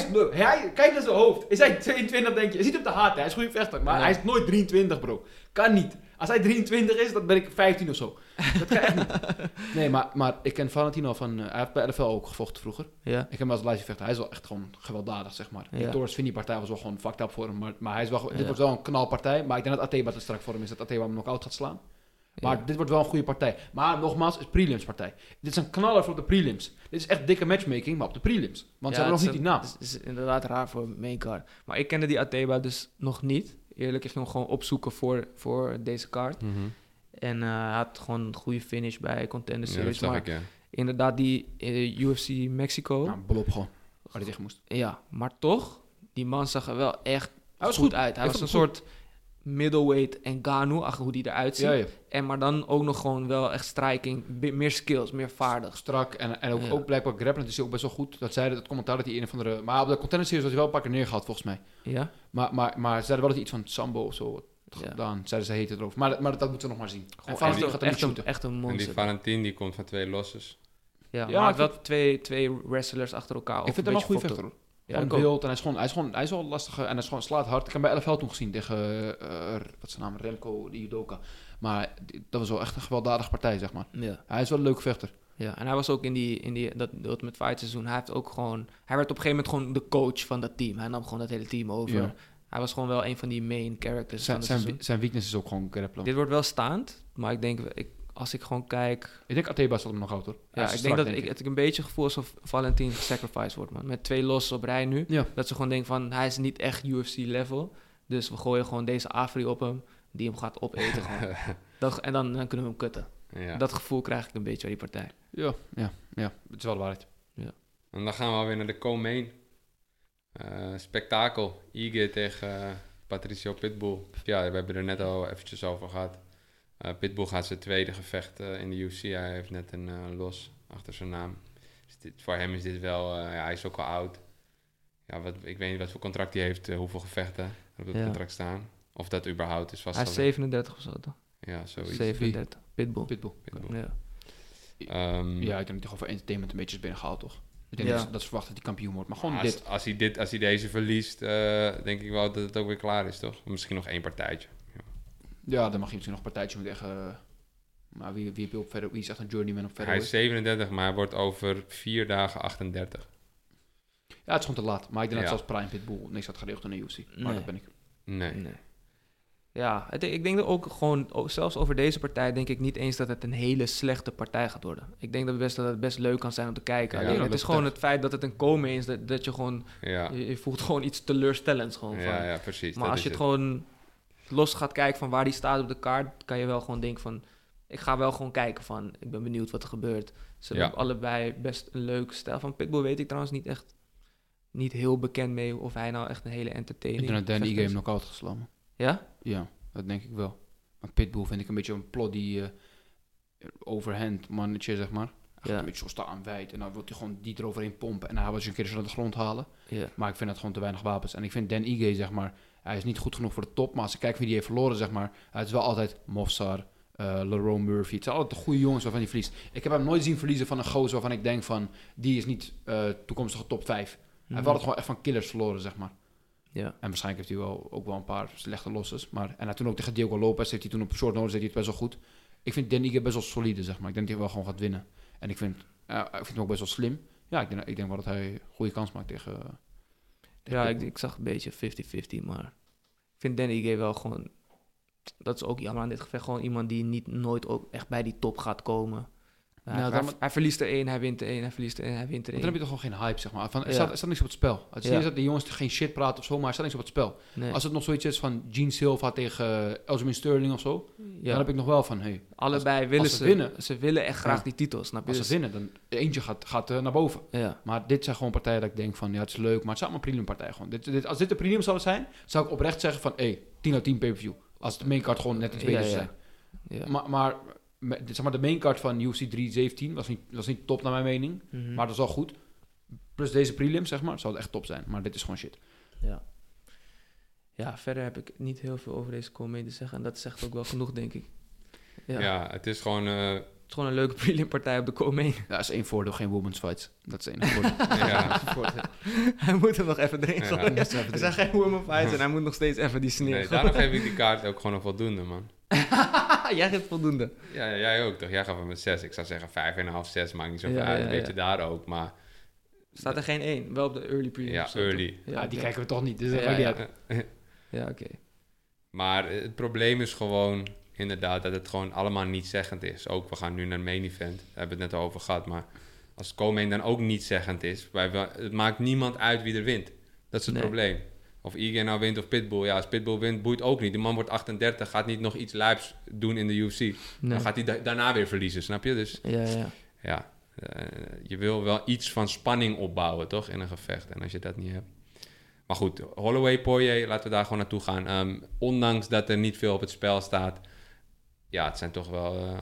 kijk naar zijn hoofd. Is hij 22, denk je? Je ziet hem te haat, hij is een goede vechter. Maar hij is nooit 23, bro. Kan niet. Als hij 23 is, dan ben ik 15 of zo. Dat kan echt niet. Nee, maar ik ken Valentino van... hij heeft bij LFL ook gevochten vroeger. Ja. Ik heb hem als lijstje vechter. Hij is wel echt gewoon gewelddadig, zeg maar. Ja. Die Torres Fini-partij was wel gewoon fucked up voor hem. Maar hij is wel, dit Ja. wordt wel een knalpartij. Maar ik denk dat Ateba te strak voor hem is. Dat Ateba hem knock-out gaat slaan. Maar dit wordt wel een goede partij. Maar nogmaals, het is prelims partij. Dit is een knaller voor de prelims. Dit is echt dikke matchmaking, maar op de prelims. Want ze hebben nog niet die naam. Het is inderdaad raar voor maincard. Maar ik kende die Ateba dus nog niet. Eerlijk, ik ging hem gewoon opzoeken voor deze kaart. Mhm. En hij had gewoon een goede finish bij Contender Ja, dat Series. zag maar ik, ja. inderdaad, die UFC Mexico. Nou, belop gewoon. Waar hij tegen moest. Ja, maar toch, die man zag er wel echt Hij was goed goed. uit. Hij Ik was een vond hem soort middleweight Ngannou, achter hoe die eruit ziet. Ja. En maar dan ook nog gewoon wel echt striking, meer skills, meer vaardig. Strak. En ook, Ja. ook blijkbaar grappelen is hij ook best wel goed. Dat zeiden het commentaar dat hij een of andere... Maar op de contender series was hij wel een paar keer neergehaald, volgens mij. Ja? Maar ze zeiden wel dat hij iets van Sambo of zo had Ja. gedaan. Zeiden ze heet erover. Maar dat moeten we nog maar zien. En Gewoon Valentin gaat hem niet echt, een, shooten. echt een En die monster. Valentin die komt van 2 losses. Ja, Ja, maar ik wel twee wrestlers achter elkaar. Ik vind hem wel een goede vechter, hoor. Ja, Gewoon ik ook. wild. En hij is wel lastig. En hij is gewoon slaat hard. Ik heb hem bij LFL toen gezien tegen... wat is zijn naam? Remco, de judoka. Maar dat was wel echt een gewelddadige partij, zeg maar. Ja. Hij is wel een leuke vechter. Ja, en hij was ook in die dat met fight seizoen. Hij werd op een gegeven moment gewoon de coach van dat team. Hij nam gewoon dat hele team over. Ja. Hij was gewoon wel een van die main characters van het seizoen. Zijn weakness is ook gewoon grappelen. Dit wordt wel staand, maar ik denk, als ik gewoon kijk... Ik denk Ateba zal hem nog uit, hoor. Hij Ja, is ik strak, denk dat ik een beetje het gevoel alsof Valentin gesacrificed wordt, man. Met 2 lossen op rij nu. Ja. Dat ze gewoon denken van, hij is niet echt UFC-level. Dus we gooien gewoon deze Afri op hem, die hem gaat opeten gewoon. En dan kunnen we hem kutten. Ja. Dat gevoel krijg ik een beetje bij die partij. Ja. Het is wel de waarheid. En dan gaan we alweer naar de co-main. Spektakel. Ige tegen Patricio Pitbull. Ja, we hebben er net al eventjes over gehad. Pitbull gaat zijn tweede gevecht in de UFC. Hij heeft net een los achter zijn naam. Dus voor hem is dit wel... hij is ook al oud. Ja, ik weet niet wat voor contract hij heeft. Hoeveel gevechten op dat Ja. contract staan. Of dat überhaupt is Hij is vastgelegd. 37 of zo, toch? Ja, zoiets. 37. Pitbull. Pitbull. Pitbull. Ja. Ja, ik denk dat hij gewoon voor entertainment een beetje is binnengehaald, toch? Ik denk Ja. dat ze verwachten dat hij kampioen wordt. Maar gewoon Als hij deze verliest, denk ik wel dat het ook weer klaar is, toch? Misschien nog 1 partijtje. Ja, dan mag je misschien nog een partijtje met echt... maar wie heb je op verder? Wie is echt een journeyman op verder? Hij is 37, maar hij wordt over 4 dagen 38. Ja, het is gewoon te laat. Maar ik denk Ja. dat zelfs Prime Pitbull niks had geregeld in de UFC. Maar Nee. dat ben ik. Nee. Nee. Ja, ik denk dat ook gewoon, zelfs over deze partij, denk ik niet eens dat het een hele slechte partij gaat worden. Ik denk dat het best leuk kan zijn om te kijken. Ja, Alleen dat het is is gewoon echt. het feit dat het een komen is, dat je gewoon, Ja, je voelt gewoon iets teleurstellends gewoon van. ja, precies. Maar dat als je is het gewoon los gaat kijken van waar die staat op de kaart, kan je wel gewoon denken van, ik ga wel gewoon kijken van, ik ben benieuwd wat er gebeurt. Ze hebben allebei best een leuke stijl. Van Pitbull weet ik trouwens niet heel bekend mee of hij nou echt een hele Ik entertaining denk dat Danny vechter Ige is. hem knock-out geslaan. Ja? Ja, dat denk ik wel. Maar Pitbull vind ik een beetje een plot die overhand mannetje, zeg maar. Hij gaat Ja. een beetje zo staan wijd. En dan wil hij gewoon die eroverheen pompen. En dan wil hij een keer zo naar de grond halen. Ja. Maar ik vind dat gewoon te weinig wapens. En ik vind Dan Ige, zeg maar, hij is niet goed genoeg voor de top. Maar als ik kijk wie die heeft verloren, zeg maar, hij is wel altijd Mofsar, Lerone Murphy. Het zijn altijd de goede jongens waarvan hij verliest. Ik heb hem nooit zien verliezen van een gozer waarvan ik denk van, die is niet toekomstige top 5. Hij heeft altijd gewoon echt van killers verloren, zeg maar. Ja. En waarschijnlijk heeft hij ook wel een paar slechte losses. Maar, en hij toen ook tegen Diego Lopez heeft hij toen op short notice deed hij het best wel goed. Ik vind Dan Ige best wel solide, zeg maar. Ik denk dat hij wel gewoon gaat winnen. En ik vind hem ook best wel slim. Ja, ik denk wel dat hij een goede kans maakt tegen Ja, Pitbull. ik zag een beetje 50-50, maar ik vind Danny Ige wel gewoon, dat is ook jammer aan dit gevecht, gewoon iemand die nooit ook echt bij die top gaat komen. Hij verliest er 1, hij wint er 1, hij verliest er 1, hij wint er Want 1. dan heb je toch gewoon geen hype, zeg maar. Van, er, Ja. staat niks op het spel. Het is Ja. niet dat de jongens geen shit praten of zo, maar er staat niks op het spel. Nee. Als het nog zoiets is van Gene Silva tegen Aljamain Sterling of zo, Ja. dan heb ik nog wel van, hey, Allebei willen ze ze winnen. Ze willen echt graag Ja. die titel, snap je? als Dus- ze winnen, dan eentje gaat naar boven. Ja. Maar dit zijn gewoon partijen dat ik denk van, ja, het is leuk, maar het zijn allemaal prelim partijen gewoon. Als dit de prelim zou zijn, zou ik oprecht zeggen van, 10 uit 10 pay-per-view. Als de maincard gewoon net iets beter zou zijn. Ja. Maar zeg maar, de maincard van UFC 317 was niet top naar mijn mening. Mhm. Maar dat is wel goed. Plus deze prelim, zeg maar, zou het echt top zijn. Maar dit is gewoon shit. Ja. Ja, verder heb ik niet heel veel over deze co-main te zeggen. En dat zegt ook wel genoeg, denk ik. Ja. Ja, het is gewoon... Het is gewoon een leuke prelimpartij op de co-main. Dat is één voordeel, geen women's fights. Dat is één voordeel. ja. Hij moet er nog even erin Ja. gooien. Dat is even Er zijn geen women fights en hij moet nog steeds even die sneeuw. Nee, daarom geef ik die kaart ook gewoon een voldoende, man. Jij geeft voldoende. Ja, jij ook toch? Jij gaf hem een 6. Ik zou zeggen 5,5, 6. Maakt niet zoveel Ja, uit. ja, Een beetje ja. daar ook, maar... Staat er geen 1? Wel op de early preview. Ja, of zo, early. toch? Ja, die oké. kijken we toch niet. Dus dat Ja, maakt niet ja. uit. Ja, oké. Maar het probleem is gewoon inderdaad dat het gewoon allemaal niet zeggend is. Ook, we gaan nu naar het main event. Daar hebben we het net over gehad. Maar als het co-main dan ook niet zeggend is... het maakt niemand uit wie er wint. Dat is het Nee. probleem. Of Egan nou wint of Pitbull. Ja, als Pitbull wint, boeit ook niet. De man wordt 38, gaat niet nog iets lijps doen in de UFC. Nee. Dan gaat hij daarna weer verliezen, snap je? Dus Ja. ja, je wil wel iets van spanning opbouwen, toch? In een gevecht. En als je dat niet hebt... Maar goed, Holloway, Poirier, laten we daar gewoon naartoe gaan. Ondanks dat er niet veel op het spel staat... Ja, het zijn toch wel...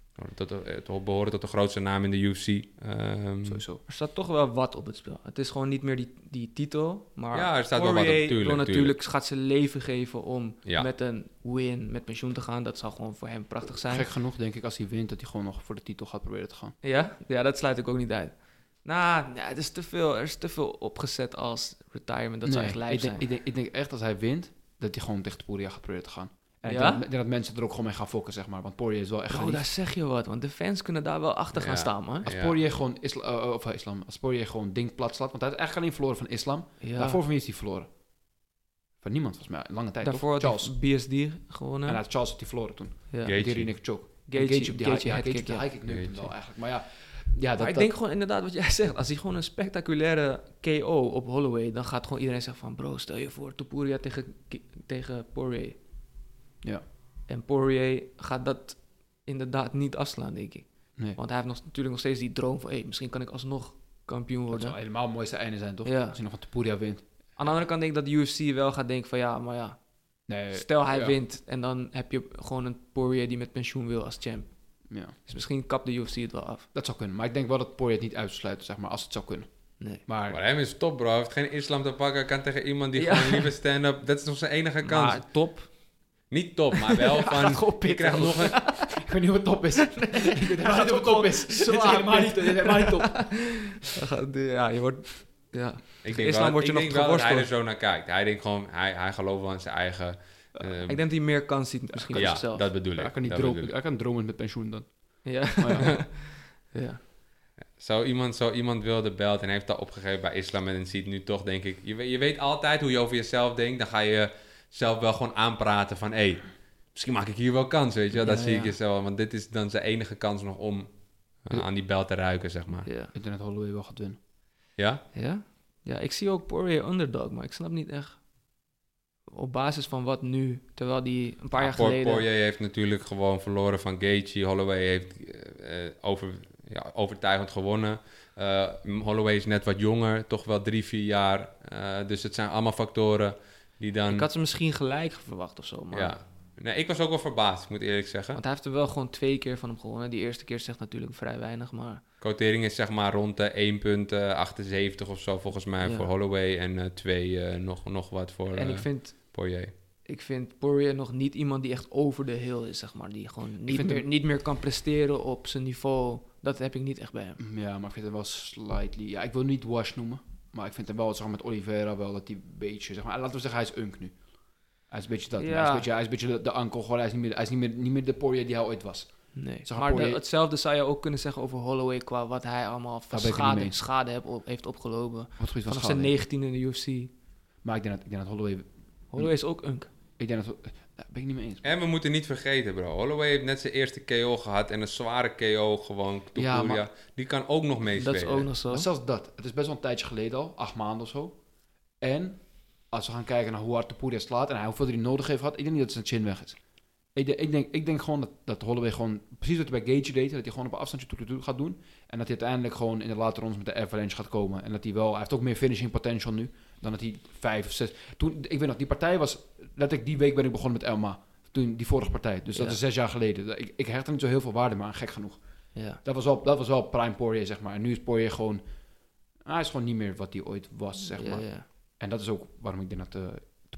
het behoren tot de grootste naam in de UFC. Sowieso. Er staat toch wel wat op het spel. Het is gewoon niet meer die titel. Maar Ja, er staat wel wat op, Poirier tuurlijk, wil natuurlijk gaat zijn leven geven om Ja. met een win, met pensioen te gaan. Dat zou gewoon voor hem prachtig zijn. Gek genoeg denk ik als hij wint dat hij gewoon nog voor de titel gaat proberen te gaan. Ja? Ja, dat sluit ik ook niet uit. Nou, het is te veel. Er is te veel opgezet als retirement. Dat zou echt lijp zijn. Ik denk echt als hij wint, dat hij gewoon tegen Poirier gaat proberen te gaan. En Ja? ik denk dat mensen er ook gewoon mee gaan fokken, zeg maar. Want Poirier is wel echt Bro, geliefd. daar zeg je wat. Want de fans kunnen daar wel achter gaan Ja. staan, man. Als Ja. Poirier gewoon als Poirier gewoon ding plat slaat, want hij heeft eigenlijk alleen verloren van Islam. Ja. Daarvoor van wie is hij verloren? Van niemand, volgens mij. Lange tijd, Daarvoor toch? had Charles. hij BSD gewonnen. En uit Charles had hij verloren toen. Ja. Gaethje. Die rear naked choke. Gaethje op die headkick, high ja. kick neukt hem wel Gaethje. eigenlijk. Maar ja, Maar dat, ik denk gewoon inderdaad wat jij zegt. Als hij gewoon een spectaculaire KO op Holloway... dan gaat gewoon iedereen zeggen van... Bro, stel je voor Topuria tegen Poirier. Ja. En Poirier gaat dat inderdaad niet afslaan, denk ik. Nee. Want hij heeft natuurlijk nog steeds die droom van... misschien kan ik alsnog kampioen Dat worden. zou helemaal het mooiste einde zijn, toch? Ja. Als hij nog van Topuria wint. Aan de andere kant denk ik dat de UFC wel gaat denken van... ja, maar ja, Nee, stel hij ja. wint... en dan heb je gewoon een Poirier die met pensioen wil als champ. Ja. Dus misschien kapt de UFC het wel af. Dat zou kunnen. Maar ik denk wel dat Poirier het niet uitsluit, zeg maar, als het zou kunnen. Nee. Maar Maar hem is top, bro. Hij heeft geen islam te pakken. Hij kan tegen iemand die Ja. gewoon liever stand-up... Dat is nog zijn enige kans. Maar top. Niet top, maar wel van... je krijgt nog een... ik weet niet hoe het top is. Ik weet helemaal niet hoe het top is. Dit is helemaal niet top. Ja, je wordt... Ja. Ik denk Islam wel, word je ik nog denk wel dat hij er geworsteld. zo naar kijkt. Hij denkt gewoon... Hij gelooft wel in zijn eigen... Ik denk dat hij meer kans ziet misschien ja, op zichzelf. dat bedoel ik. Hij kan niet dat dromen. bedoel ik. Hij kan dromen met pensioen dan. Ja. Maar ja. Ja. Zo iemand wil de belt en heeft dat opgegeven bij islam en ziet nu toch, denk ik... Je weet altijd hoe je over jezelf denkt. Dan ga je zelf wel gewoon aanpraten van... Hé, misschien maak ik hier wel kans, weet je wel. Dat Ja, zie ik ja. jezelf. Want dit is dan zijn enige kans nog om aan die bel te ruiken, zeg maar. Ja. Ik denk dat Holloway wel gaat winnen. Ja? Ja? Ja, ik zie ook Poirier underdog, maar ik snap niet echt op basis van wat nu, terwijl die een paar jaar geleden... Poirier heeft natuurlijk gewoon verloren van Gaethje. Holloway heeft overtuigend gewonnen. Holloway is net wat jonger, toch wel 3-4 jaar. Dus het zijn allemaal factoren die dan... Ik had ze misschien gelijk verwacht of zo, maar... Ja. Nee, ik was ook wel verbaasd, ik moet eerlijk zeggen. Want hij heeft er wel gewoon 2 keer van hem gewonnen. Die eerste keer zegt natuurlijk vrij weinig, maar... Quotering is zeg maar rond de 1,78 of zo volgens mij Ja. voor Holloway en 2 nog wat voor En Poirier. ik vind Poirier nog niet iemand die echt over de hill is, zeg maar. Die gewoon vind hem- niet meer kan presteren op zijn niveau. Dat heb ik niet echt bij hem. Ja, maar ik vind hem wel slightly... Ja, ik wil niet wash noemen. Maar ik vind hem wel, zeg maar, met Oliveira wel dat hij een beetje... Zeg maar, laten we zeggen, hij is unk nu. Hij is een beetje dat. Ja. Hij is een beetje de ankel. Gewoon, hij is niet meer de Poirier die hij ooit was. Nee. Zeg Maar Poirier- hetzelfde zou je ook kunnen zeggen over Holloway... qua wat hij allemaal van Daar ben ik het niet mee schade eens. heeft opgelopen. Wat goed was Vanaf zijn 19 in de UFC. Maar ik denk dat Holloway... Holloway is ook unk. Ik denk dat... Daar ben ik niet mee eens. En we moeten niet vergeten, bro. Holloway heeft net zijn eerste KO gehad en een zware KO gewoon. Ja, Topuria. maar- Die kan ook nog meespelen. Dat is ook nog zo. Maar zelfs dat. Het is best wel een tijdje geleden al. 8 maanden of zo. En als we gaan kijken naar hoe hard Topuria slaat... en hoeveel hij nodig heeft gehad... Ik denk niet dat zijn chin weg is. Ik denk gewoon dat Holloway gewoon... Precies wat hij bij Gaethje deed... dat hij gewoon op een afstandje toe gaat doen... en dat hij uiteindelijk gewoon in de late rondes met de avalanche gaat komen. En dat hij wel... Hij heeft ook meer finishing potential nu... dan dat hij 5 of 6... Toen, ik weet nog, die partij was... Letterlijk die week ben ik begonnen met Elma. Toen die vorige partij. Dus dat Ja. is 6 jaar geleden. Ik hecht er niet zo heel veel waarde meer aan. Gek genoeg. Ja. Dat was wel prime Poirier, zeg maar. En nu is Poirier gewoon... Hij is gewoon niet meer wat hij ooit was, zeg maar. Ja. En dat is ook waarom ik denk dat de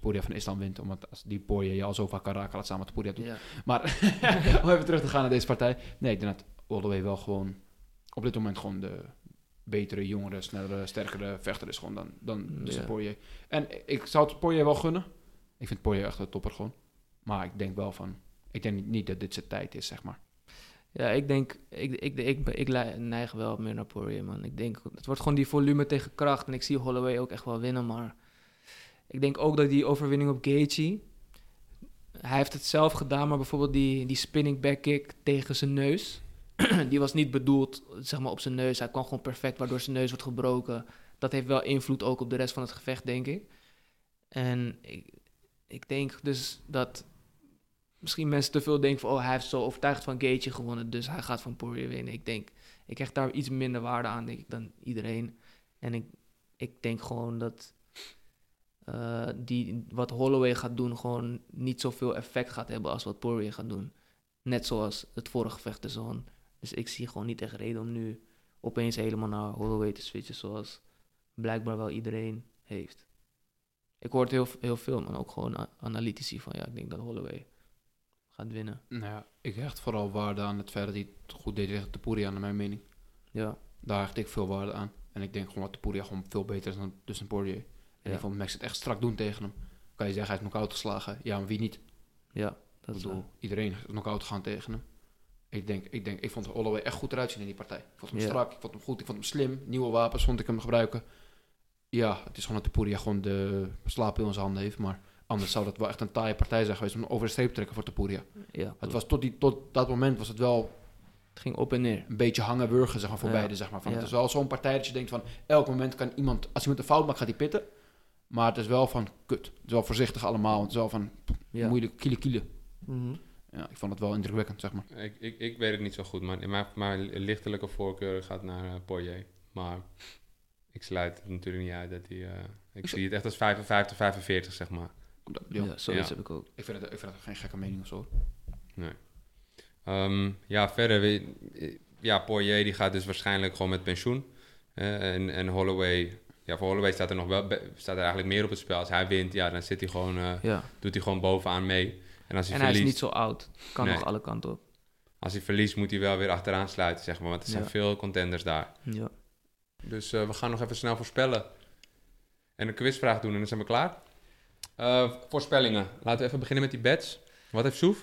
Topuria van Islam wint. Omdat als die Poirier je al zo vaak kan raken, laat samen Topuria doen. Ja. Maar om even terug te gaan naar deze partij. Nee, ik denk dat Holloway wel gewoon op dit moment gewoon de betere, jongere, snellere, sterkere vechter is gewoon dan Ja. Poirier. En ik zou het Poirier wel gunnen. Ik vind Poirier echt een topper gewoon. Maar ik denk wel van... Ik denk niet dat dit zijn tijd is, zeg maar. Ja, ik denk, ik neig wel meer naar Poirier, man. Ik denk, het wordt gewoon die volume tegen kracht. En ik zie Holloway ook echt wel winnen, maar ik denk ook dat die overwinning op Gaethje, hij heeft het zelf gedaan, maar bijvoorbeeld die spinning back kick tegen zijn neus, die was niet bedoeld, zeg maar, op zijn neus. Hij kwam gewoon perfect, waardoor zijn neus wordt gebroken. Dat heeft wel invloed ook op de rest van het gevecht, denk ik. En ik denk dus dat misschien mensen te veel denken van, oh, hij heeft zo overtuigd van Gaethje gewonnen, dus hij gaat van Poirier winnen. Ik krijg daar iets minder waarde aan, denk ik, dan iedereen. En ik denk gewoon dat wat Holloway gaat doen gewoon niet zoveel effect gaat hebben als wat Poirier gaat doen. Net zoals het vorige gevecht de Zone. Dus ik zie gewoon niet echt reden om nu opeens helemaal naar Holloway te switchen, zoals blijkbaar wel iedereen heeft. Ik hoor het heel veel, man, ook gewoon analytici van, ja, ik denk dat Holloway gaat winnen. Nou ja, ik hecht vooral waarde aan het feit dat hij het goed deed tegen Topuria, naar mijn mening. Ja, Daar hecht ik veel waarde aan. En ik denk gewoon dat Topuria gewoon veel beter is dan Poirier. En Ja. ik vond Max het echt strak doen tegen hem. Kan je zeggen, hij is knock-out geslagen. Ja, maar wie niet? ja, Ik dat is bedoel, iedereen is knock-out gegaan tegen hem. Ik vond Holloway echt goed eruit zien in die partij. Ik vond hem Ja. strak, ik vond hem goed, ik vond hem slim. Nieuwe wapens vond ik hem gebruiken. Ja, het is gewoon dat Topuria gewoon de slaappil in zijn handen heeft. Maar anders zou dat wel echt een taaie partij zijn geweest om over de streep te trekken voor Topuria. ja, Het was tot dat moment was het wel het ging op en neer. een beetje hangen wurgen, zeg maar, voor Ja. beide, zeg maar. Van, Ja. Het is wel zo'n partij dat je denkt van, elk moment kan iemand, als iemand een fout maakt, gaat hij pitten. Maar het is wel van, kut. Het is wel voorzichtig allemaal. Het is wel van, Ja. moeilijk, kiele. Mhm. Ja, ik vond het wel indrukwekkend, zeg maar. Ik weet het niet zo goed, maar mijn lichtelijke voorkeur gaat naar Poirier. Maar ik sluit het natuurlijk niet uit dat hij... ik zie het echt als 55, 45, zeg maar. Ja, Ja, zoiets Ja. heb ik ook. Ik vind het geen gekke mening of zo. Ja, verder... Poirier die gaat dus waarschijnlijk gewoon met pensioen. En Holloway... Ja, voor Holloway staat er eigenlijk meer op het spel. Als hij wint, ja, dan zit hij gewoon, Ja. doet hij gewoon bovenaan mee. En als hij En hij verliest... is niet zo oud. Kan Nee. nog alle kanten op. Als hij verliest, moet hij wel weer achteraan sluiten, zeg maar. Want er zijn Ja. veel contenders daar. Ja. Dus we gaan nog even snel voorspellen. En een quizvraag doen en dan zijn we klaar. Voorspellingen. Laten we even beginnen met die bets. Wat heeft Soef?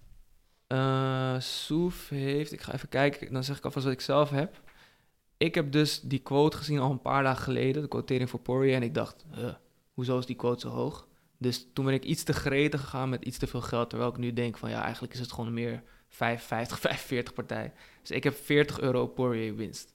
Soef heeft... Ik ga even kijken. Dan zeg ik alvast wat ik zelf heb. Ik heb dus die quote gezien al een paar dagen geleden. De quotering voor Poirier. En ik dacht, hoezo is die quote zo hoog? Dus toen ben ik iets te gretig gegaan met iets te veel geld. Terwijl ik nu denk van, ja, eigenlijk is het gewoon een meer 55, 45 partij. Dus ik heb €40 Poirier winst.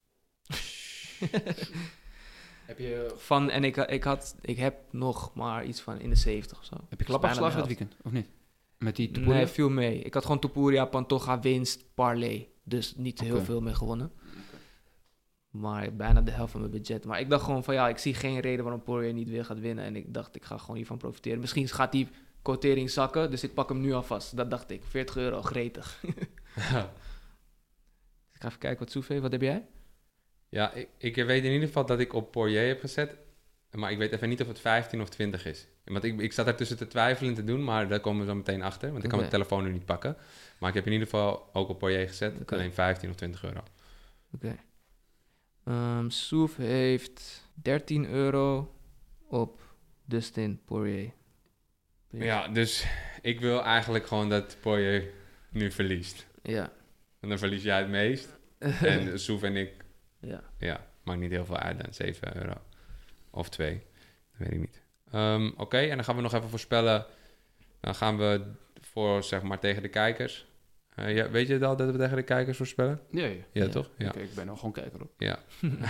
Heb je En ik heb nog maar iets van in de 70 of zo. klap Dus bijna afgeslagen de dit weekend, of niet? Met die helft. Topuria? Nee, viel mee. Ik had gewoon Topuria, Pantoja, winst, parlay. Dus niet heel Oké. veel mee gewonnen. Maar bijna de helft van mijn budget. Maar ik dacht gewoon van, ja, ik zie geen reden waarom Poirier niet weer gaat winnen. En ik dacht, ik ga gewoon hiervan profiteren. Misschien gaat die quotering zakken, dus ik pak hem nu alvast. Dat dacht ik. €40, gretig. Ik ga even kijken wat Soef heeft. Wat heb jij? Ja, ik weet in ieder geval dat ik op Poirier heb gezet. Maar ik weet even niet of het 15 of 20 is. Want ik zat er tussen te twijfelen te doen, maar daar komen we zo meteen achter. Want ik kan Oké. mijn telefoon nu niet pakken. Maar ik heb in ieder geval ook op Poirier gezet. Oké. Alleen 15 of €20. Oké. Soef heeft €13 op Dustin Poirier. Ja, dus ik wil eigenlijk gewoon dat Poirier nu verliest. Ja. En dan verlies jij het meest. En Soef en ik, Ja. ja, maakt niet heel veel uit dan. €7. Of 2. Dat weet ik niet. Oké, en dan gaan we nog even voorspellen. Dan gaan we voor, zeg maar, tegen de kijkers. Weet je het al dat we tegen de kijkers voorspellen? Ja. Ja, Ja. toch? Ja. Oké, ik ben nog gewoon kijker op. Ja.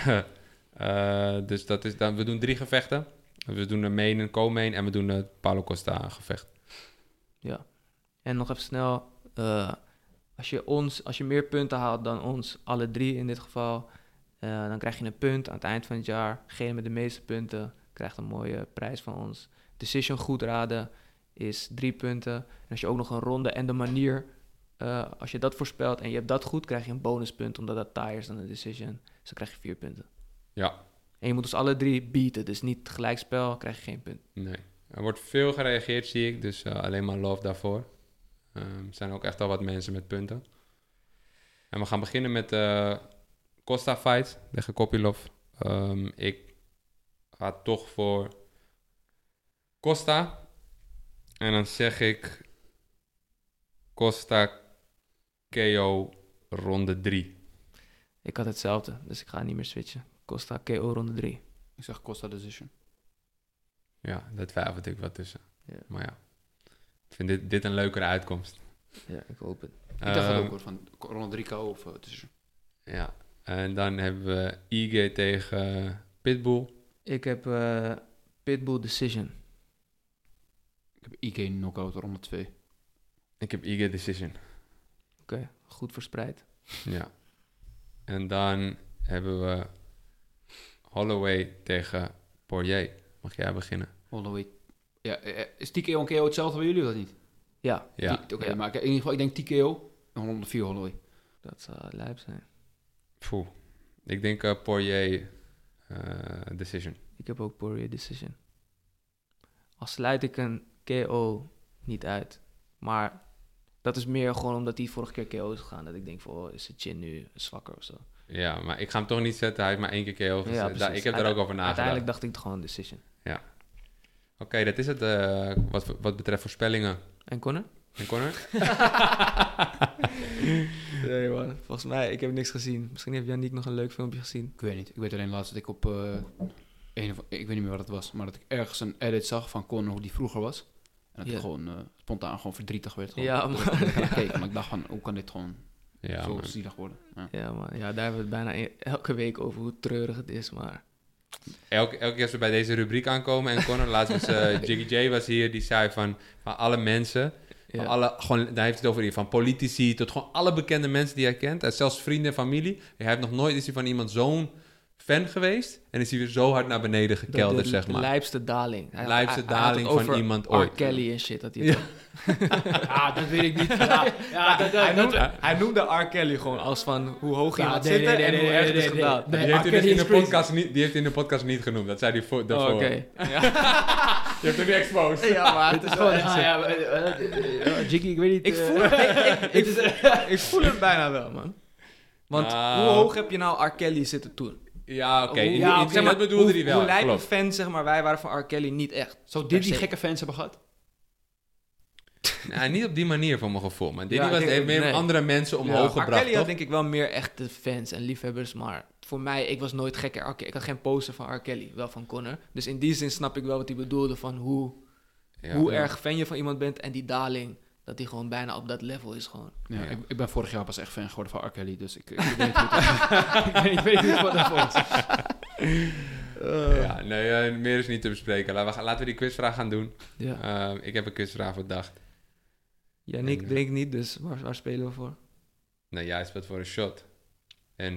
Dus dat is dan, we doen 3 gevechten. We doen een main, een co-main en we doen het Paulo Costa gevecht. Ja. En nog even snel. Als je meer punten haalt dan ons, alle 3 in dit geval, dan krijg je een punt aan het eind van het jaar. Degene met de meeste punten krijgt een mooie prijs van ons. Decision goed raden is 3 punten. En als je ook nog een ronde en de manier, als je dat voorspelt en je hebt dat goed, krijg je een bonuspunt, omdat dat taaier is dan een decision. Dus dan krijg je 4 punten. Ja, En je moet dus alle 3 beaten, dus niet gelijkspel, krijg je geen punt. nee. Er wordt veel gereageerd, zie ik. Dus alleen maar love daarvoor. Er zijn ook echt al wat mensen met punten. En we gaan beginnen met Costa fight tegen Kopilov. Ik ga toch voor Costa. En dan zeg ik Costa KO ronde 3. Ik had hetzelfde, dus ik ga niet meer switchen. Costa KO ronde 3. Ik zeg Costa decision. Ja, daar twijfelde ik wat tussen. Ja. Maar ja, ik vind dit een leukere uitkomst. Ja, ik hoop het. Ik dacht het ook hoor, van ronde 3 KO of decision. Ja, en dan hebben we Ige tegen Pitbull. Ik heb Pitbull decision. Ik heb Ige knockout ronde 2. Ik heb Ige decision. Oké, goed verspreid. Ja. En dan hebben we Holloway tegen Poirier. Mag jij beginnen? Holloway. Ja, is TKO en KO hetzelfde bij jullie of dat niet? Ja, Ja. Oké, Ja. maar in ieder geval, ik denk TKO en ronde 4 Holloway. dat zou lijp zijn. Poeh. Ik denk Poirier decision. Ik heb ook Poirier decision. Al sluit ik een KO niet uit. Maar dat is meer gewoon omdat hij vorige keer KO is gegaan. Dat ik denk van, is zijn chin nu zwakker of zo. Ja, maar ik ga hem toch niet zetten. Hij heeft maar 1 keer KO gezet. precies. Ik heb daar ook over nagedacht. Uiteindelijk dacht ik gewoon decision. Oké, dat is het wat betreft voorspellingen. En Conor? En Conor? Nee man, volgens mij, ik heb niks gezien. Misschien heeft Yannick nog een leuk filmpje gezien. Ik weet niet. Ik weet alleen laatst dat ik op... ik weet niet meer wat het was. Maar dat ik ergens een edit zag van Conor hoe die vroeger was. En dat Ja. ik gewoon spontaan gewoon verdrietig werd. Gewoon. Ja, Dat man. ik naar keek. Maar ik dacht van, hoe kan dit gewoon Ja, zo man. zielig worden? Ja. Ja man, ja, daar hebben we het bijna elke week over hoe treurig het is, maar... Elke keer als we bij deze rubriek aankomen en Conor, laatst was Jiggy J was hier, die zei van alle mensen, Ja. van gewoon, daar heeft hij het over hier, van politici tot gewoon alle bekende mensen die hij kent, en zelfs vrienden en familie. Hij heeft nog nooit, is hij van iemand zo'n fan geweest en is hij weer zo hard naar beneden gekelderd, zeg maar. De lijpste daling. Lijpste Hij had het daling van over iemand R. ooit. Kelly en shit. Dat hij, Ja. Dat weet ik niet. hij noemde R. Kelly gewoon als van hoe hoog Ja, iemand nee, zit nee, en nee, hoe nee, erg het nee, is nee, gedaan. nee. Die heeft hij dus Kelly in de is crazy. podcast niet, die heeft hij in de podcast niet genoemd. Dat zei hij daarvoor. Oh, oké. Ja. Je hebt hem niet exposed. Ja, maar Het is gewoon... Jiggy, ik weet niet... ik voel het bijna wel, man. Want Nou. hoe hoog heb je nou R. Kelly zitten toen? Ja, oké. Hoe- ja, oké, Zeg maar, dat bedoelde hij wel. Hoe lijpe Klopt. fans, zeg maar, wij waren van R. Kelly niet echt. Zou Per dit die se. gekke fans hebben gehad? Nou, niet op die manier voor mijn gevoel, man. Diddy Ja, was, ik denk- heeft meer nee. andere mensen omhoog R. gebracht, Kelly had toch? denk ik wel meer echte fans en liefhebbers, maar voor mij, ik was nooit gekke R. Kelly. Ik had geen poster van R. Kelly, wel van Conor. Dus in die zin snap ik wel wat hij bedoelde van hoe Ja. erg fan je van iemand bent en die daling, dat die gewoon bijna op dat level is gewoon. Ja, Ja. ik ben vorig jaar pas echt fan geworden van R. Kelly, dus ik weet niet hoe het ik weet niet wat daarvoor is. Ja, nee, meer is niet te bespreken. Laten we die quizvraag gaan doen. Ja. Ik heb een quizvraag bedacht. Yannick drinkt niet, dus waar spelen we voor? Nou, jij speelt voor een shot. En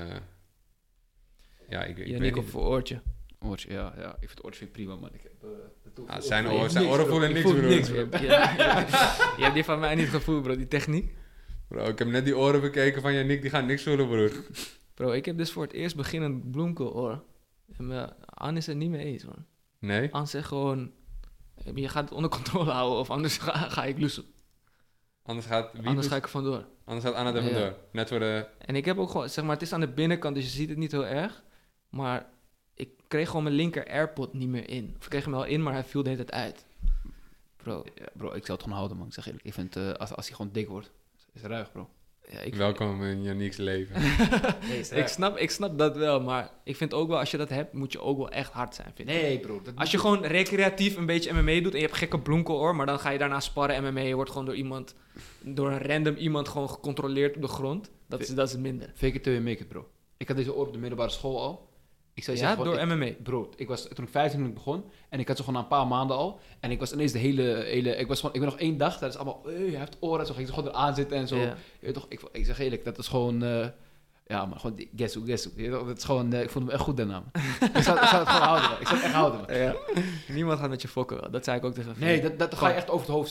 ja, ik weet Yannick niet. op voor oortje. Oortje, ja. Ik vind oortje prima, man. Ik heb... Zijn ik oren voel voelen ik niks, voel broer. niks, Je bro. hebt die van mij niet gevoeld, bro, die techniek. Bro, ik heb net die oren bekeken van Yannick, die gaan niks voelen, broer. Bro, ik heb dus voor het eerst beginnend bloemkooloor. En Anne is het niet mee eens, man. Nee? Anne zegt gewoon, je gaat het onder controle houden of anders ga ik loesen. Anders gaat Anders ga ik er vandoor. Anders gaat Anna er vandoor. Ja. Net voor de... En ik heb ook gewoon, zeg maar, het is aan de binnenkant, dus je ziet het niet heel erg. Maar ik kreeg gewoon mijn linker AirPod niet meer in. Of ik kreeg hem wel in, maar hij viel de hele tijd uit. Bro, Ja, bro, ik zou het gewoon houden, man. Ik zeg eerlijk. Ik vind, als hij gewoon dik wordt, is het ruig, bro. ja, ik, Welkom in Yannick's leven. ik snap dat wel, maar ik vind ook wel, als je dat hebt, moet je ook wel echt hard zijn, vind ik. Nee, bro. Dat Als je gewoon recreatief een beetje MMA doet en je hebt gekke bloemkooloor, maar dan ga je daarna sparren MMA, je wordt gewoon door een random iemand gewoon gecontroleerd op de grond. Dat is het minder. Fake it till you make it, bro. Ik had deze oor op de middelbare school al. Ik zou je Ja, zeggen, door MMA. Bro, toen ik 15 toen ik begon, en ik had ze gewoon na een paar maanden al, en ik was ineens de hele ik ben nog 1 dag, dat is allemaal, hij heeft oren, zo ging ik gewoon eraan zitten en zo. Ja. Je weet toch, ik zeg eerlijk, dat is gewoon, ja, maar gewoon, guess who. Je weet toch, dat is gewoon, ik vond hem echt goed daarna, man. ik zou het gewoon houden, man. Ik zou het echt houden, man. Ja. Niemand gaat met je fokken wel. Dat zei ik ook tegen Nee, dat ga je echt over het hoofd zien, man.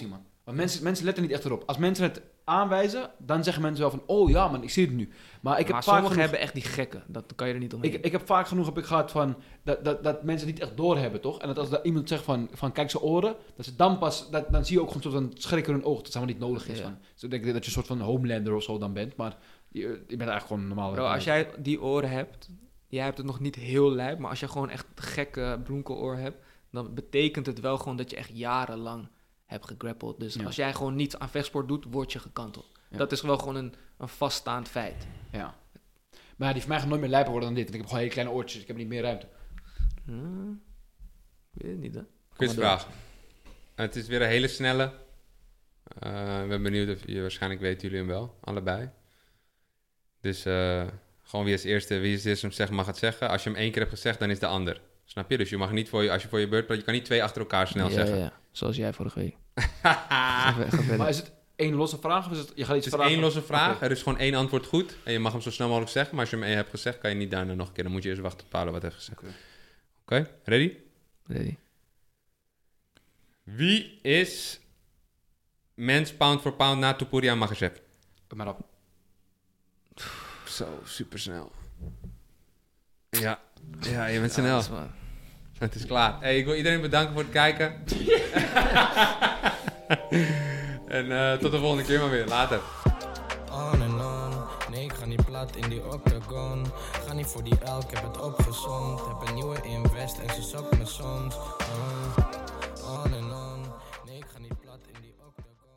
Want mensen letten niet echt erop. Als mensen het aanwijzen, dan zeggen mensen wel van... Oh ja, man, ik zie het nu. Maar ik heb Maar vaak sommigen genoeg, hebben echt die gekken. Dat kan je er niet omheen. ik heb vaak genoeg gehad van... Dat mensen niet echt doorhebben, toch? En dat als er iemand zegt van kijk zijn oren... Dat ze dan pas... dan zie je ook gewoon soort van schrik in hun oog. Dat het helemaal niet nodig is. Ja. Van. Dus ik denk dat je een soort van Homelander of zo dan bent. Maar je bent eigenlijk gewoon normaal. Bro, als jij die oren hebt... Jij hebt het nog niet heel lijp. Maar als je gewoon echt gekke bronco-oor hebt... Dan betekent het wel gewoon dat je echt jarenlang hebt gegrappeld. Dus Ja. als jij gewoon niets aan vechtsport doet... word je gekanteld. Ja. Dat is wel gewoon een vaststaand feit. Ja. Maar die van mij gaan nooit meer lijper worden dan dit. Want ik heb gewoon hele kleine oortjes. Ik heb niet meer ruimte. Weet het niet, hè? Quizvraag. Het is weer een hele snelle. Ik ben benieuwd of je... Waarschijnlijk weten jullie hem wel. Allebei. Dus gewoon wie is het eerste hem zegt mag het zeggen. Als je hem 1 keer hebt gezegd, dan is de ander. Snap je? Dus je mag niet als je voor je beurt praat, je kan niet 2 achter elkaar snel zeggen. Ja. Zoals jij vorige week. Maar is het 1 losse vraag? Of is het, je gaat iets Het is vragen? 1 losse vraag. Oké. Er is gewoon 1 antwoord goed. En je mag hem zo snel mogelijk zeggen. Maar als je hem 1 hebt gezegd, kan je niet daarna nog een keer. Dan moet je eerst wachten tot Paolo wat heeft gezegd. Oké, ready? Ready. Wie is mens pound for pound na Topuria Makhachev? Maar op. Zo, supersnel. Ja, je bent snel. Ja, dat is waar. Het is klaar. Hey, ik wil iedereen bedanken voor het kijken. En tot de volgende keer maar weer. Later. On en on. Nee, ik ga niet plat in die octagon. Ga niet voor die elk, heb het opgezond. Heb een nieuwe invest en ze zoekt me soms. On en on. Nee, ik ga niet plat in die octagon.